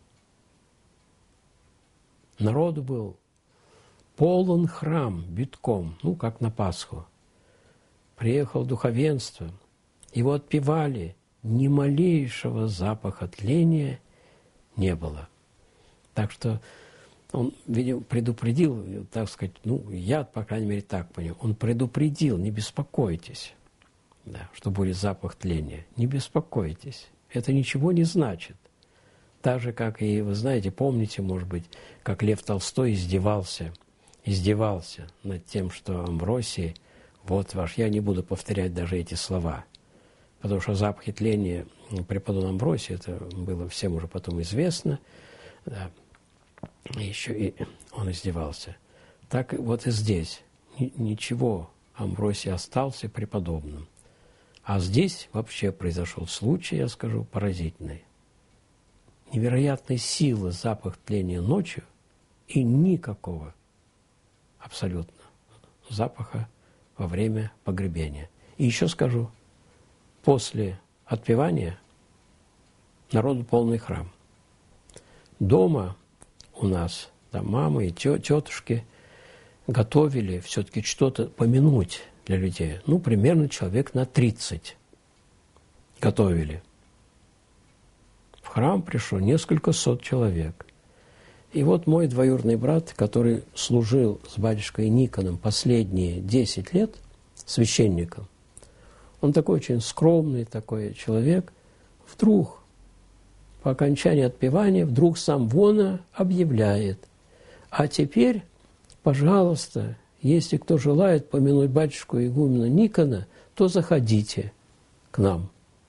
Народу был полон храм битком, как на Пасху. Приехало духовенство, его отпевали, ни малейшего запаха тления не было. Так что он, видимо, предупредил, так сказать, я, по крайней мере, так понял, он предупредил, не беспокойтесь, что будет запах тления. Не беспокойтесь, это ничего не значит. Так же, как и, вы знаете, помните, может быть, как Лев Толстой издевался над тем, что Амвросий, вот ваш, я не буду повторять даже эти слова, потому что запахи тления преподобного Амвросия, это было всем уже потом известно, да, еще и он издевался. Так вот и здесь. Ничего, Амвросий остался преподобным. А здесь вообще произошел случай, я скажу, поразительный. Невероятной силы запах тления ночью и никакого абсолютно запаха во время погребения. И еще скажу, после отпевания народу полный храм. Дома у нас мамы и тетушки готовили все-таки что-то помянуть для людей. Примерно человек на 30 готовили. В храм пришло несколько сот человек. И вот мой двоюродный брат, который служил с батюшкой Никоном последние 10 лет священником, он такой очень скромный такой человек, вдруг по окончании отпевания вдруг сам Вона объявляет: а теперь, пожалуйста, если кто желает помянуть батюшку игумена Никона, то заходите к нам.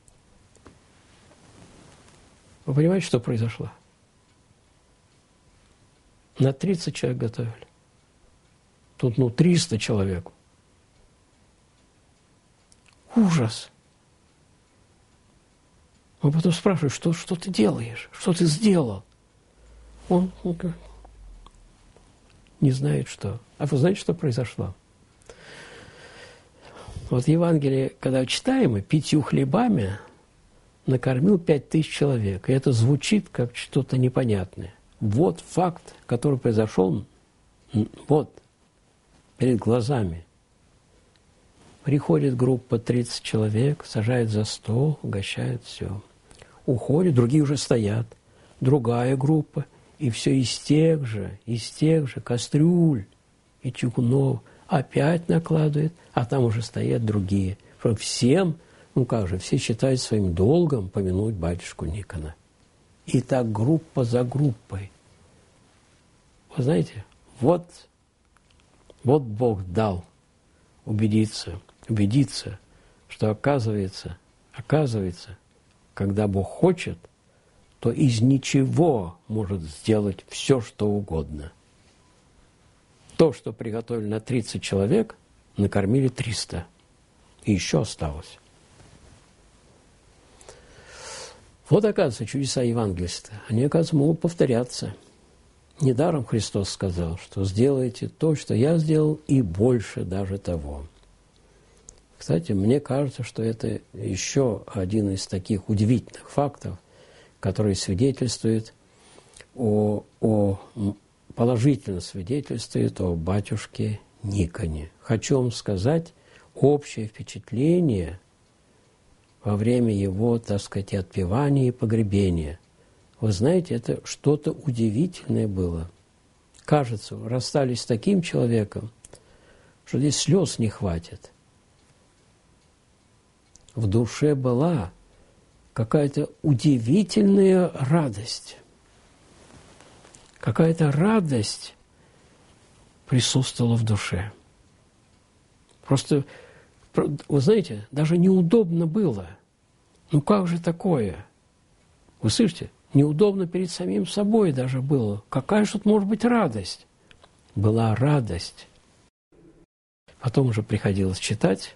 Вы понимаете, что произошло? На 30 человек готовили. Тут, 300 человек. Ужас. Мы потом спрашиваем, что ты делаешь? Что ты сделал? Он не знает, что. А вы знаете, что произошло? Вот Евангелие, когда читаем, 5 хлебами накормил 5000 человек. И это звучит как что-то непонятное. Вот факт, который произошел, вот, перед глазами. Приходит группа 30 человек, сажает за стол, угощает, все. Уходят, другие уже стоят. Другая группа, и все из тех же кастрюль и чугунов опять накладывает, а там уже стоят другие. Всем, все считают своим долгом помянуть батюшку Никона. И так группа за группой. Вы знаете, вот Бог дал убедиться, что оказывается, когда Бог хочет, то из ничего может сделать все, что угодно. То, что приготовили на 30 человек, накормили 300. И еще осталось. Вот, оказывается, чудеса евангельства. Они, оказывается, могут повторяться. Недаром Христос сказал, что сделайте то, что я сделал, и больше даже того. Кстати, мне кажется, что это еще один из таких удивительных фактов, который свидетельствует положительно свидетельствует о батюшке Никоне. Хочу вам сказать общее впечатление во время его, отпевания и погребения. Вы знаете, это что-то удивительное было. кажется, расстались с таким человеком, что здесь слез не хватит. В душе была какая-то удивительная радость. Какая-то радость присутствовала в душе. Просто, вы знаете, даже неудобно было. Ну как же такое? Вы слышите? Неудобно перед самим собой даже было. Какая же тут может быть радость? Была радость. Потом уже приходилось читать,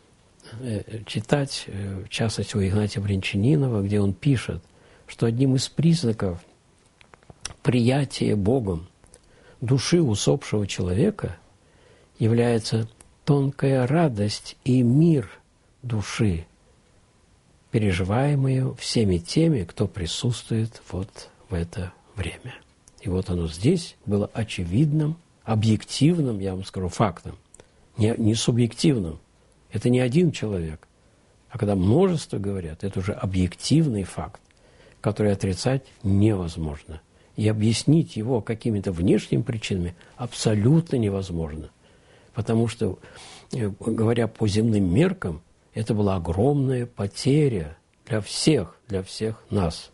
в частности, у Игнатия Брянчанинова, где он пишет, что одним из признаков приятия Богом души усопшего человека является тонкая радость и мир души, переживаемые всеми теми, кто присутствует вот в это время. И вот оно здесь было очевидным, объективным, я вам скажу, фактом, не субъективным. Это не один человек. А когда множество говорят, это уже объективный факт, который отрицать невозможно. И объяснить его какими-то внешними причинами абсолютно невозможно. Потому что, говоря по земным меркам, это была огромная потеря для всех нас.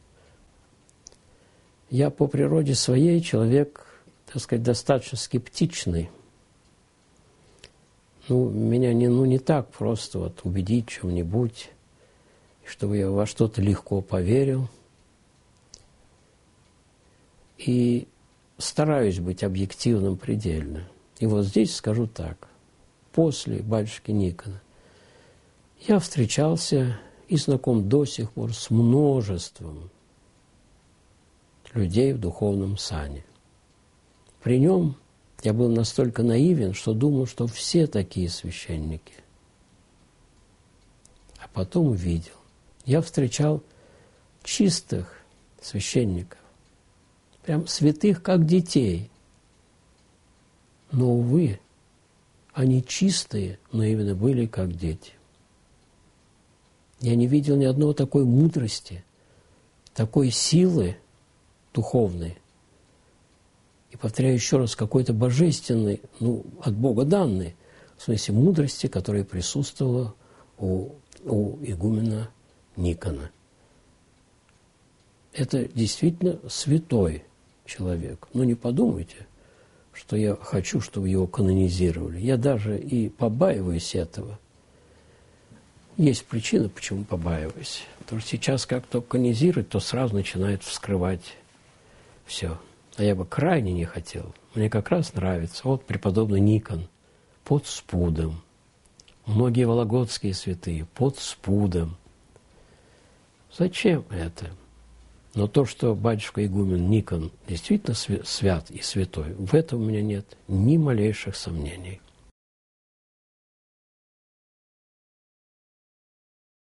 Я по природе своей человек, так сказать, достаточно скептичный. Меня не так просто вот убедить в чем-нибудь, чтобы я во что-то легко поверил. И стараюсь быть объективным предельно. И вот здесь скажу так. После батюшки Никона я встречался и знаком до сих пор с множеством людей в духовном сане. При нем я был настолько наивен, что думал, что все такие священники. А потом увидел. Я встречал чистых священников, прям святых, как детей. Но, увы, они чистые, но именно были как дети. Я не видел ни одной такой мудрости, такой силы духовной. И повторяю еще раз, какой-то божественный, от Бога данный, в смысле мудрости, которая присутствовала у игумена Никона. Это действительно святой человек. Но не подумайте, что я хочу, чтобы его канонизировали. Я даже и побаиваюсь этого. Есть причина, почему побаиваюсь. Потому что сейчас как только канонизируют, то сразу начинают вскрывать все. А я бы крайне не хотел. Мне как раз нравится. Вот преподобный Никон под спудом. Многие вологодские святые под спудом. Зачем это? Но то, что батюшка игумен Никон действительно свят и святой, в этом у меня нет ни малейших сомнений.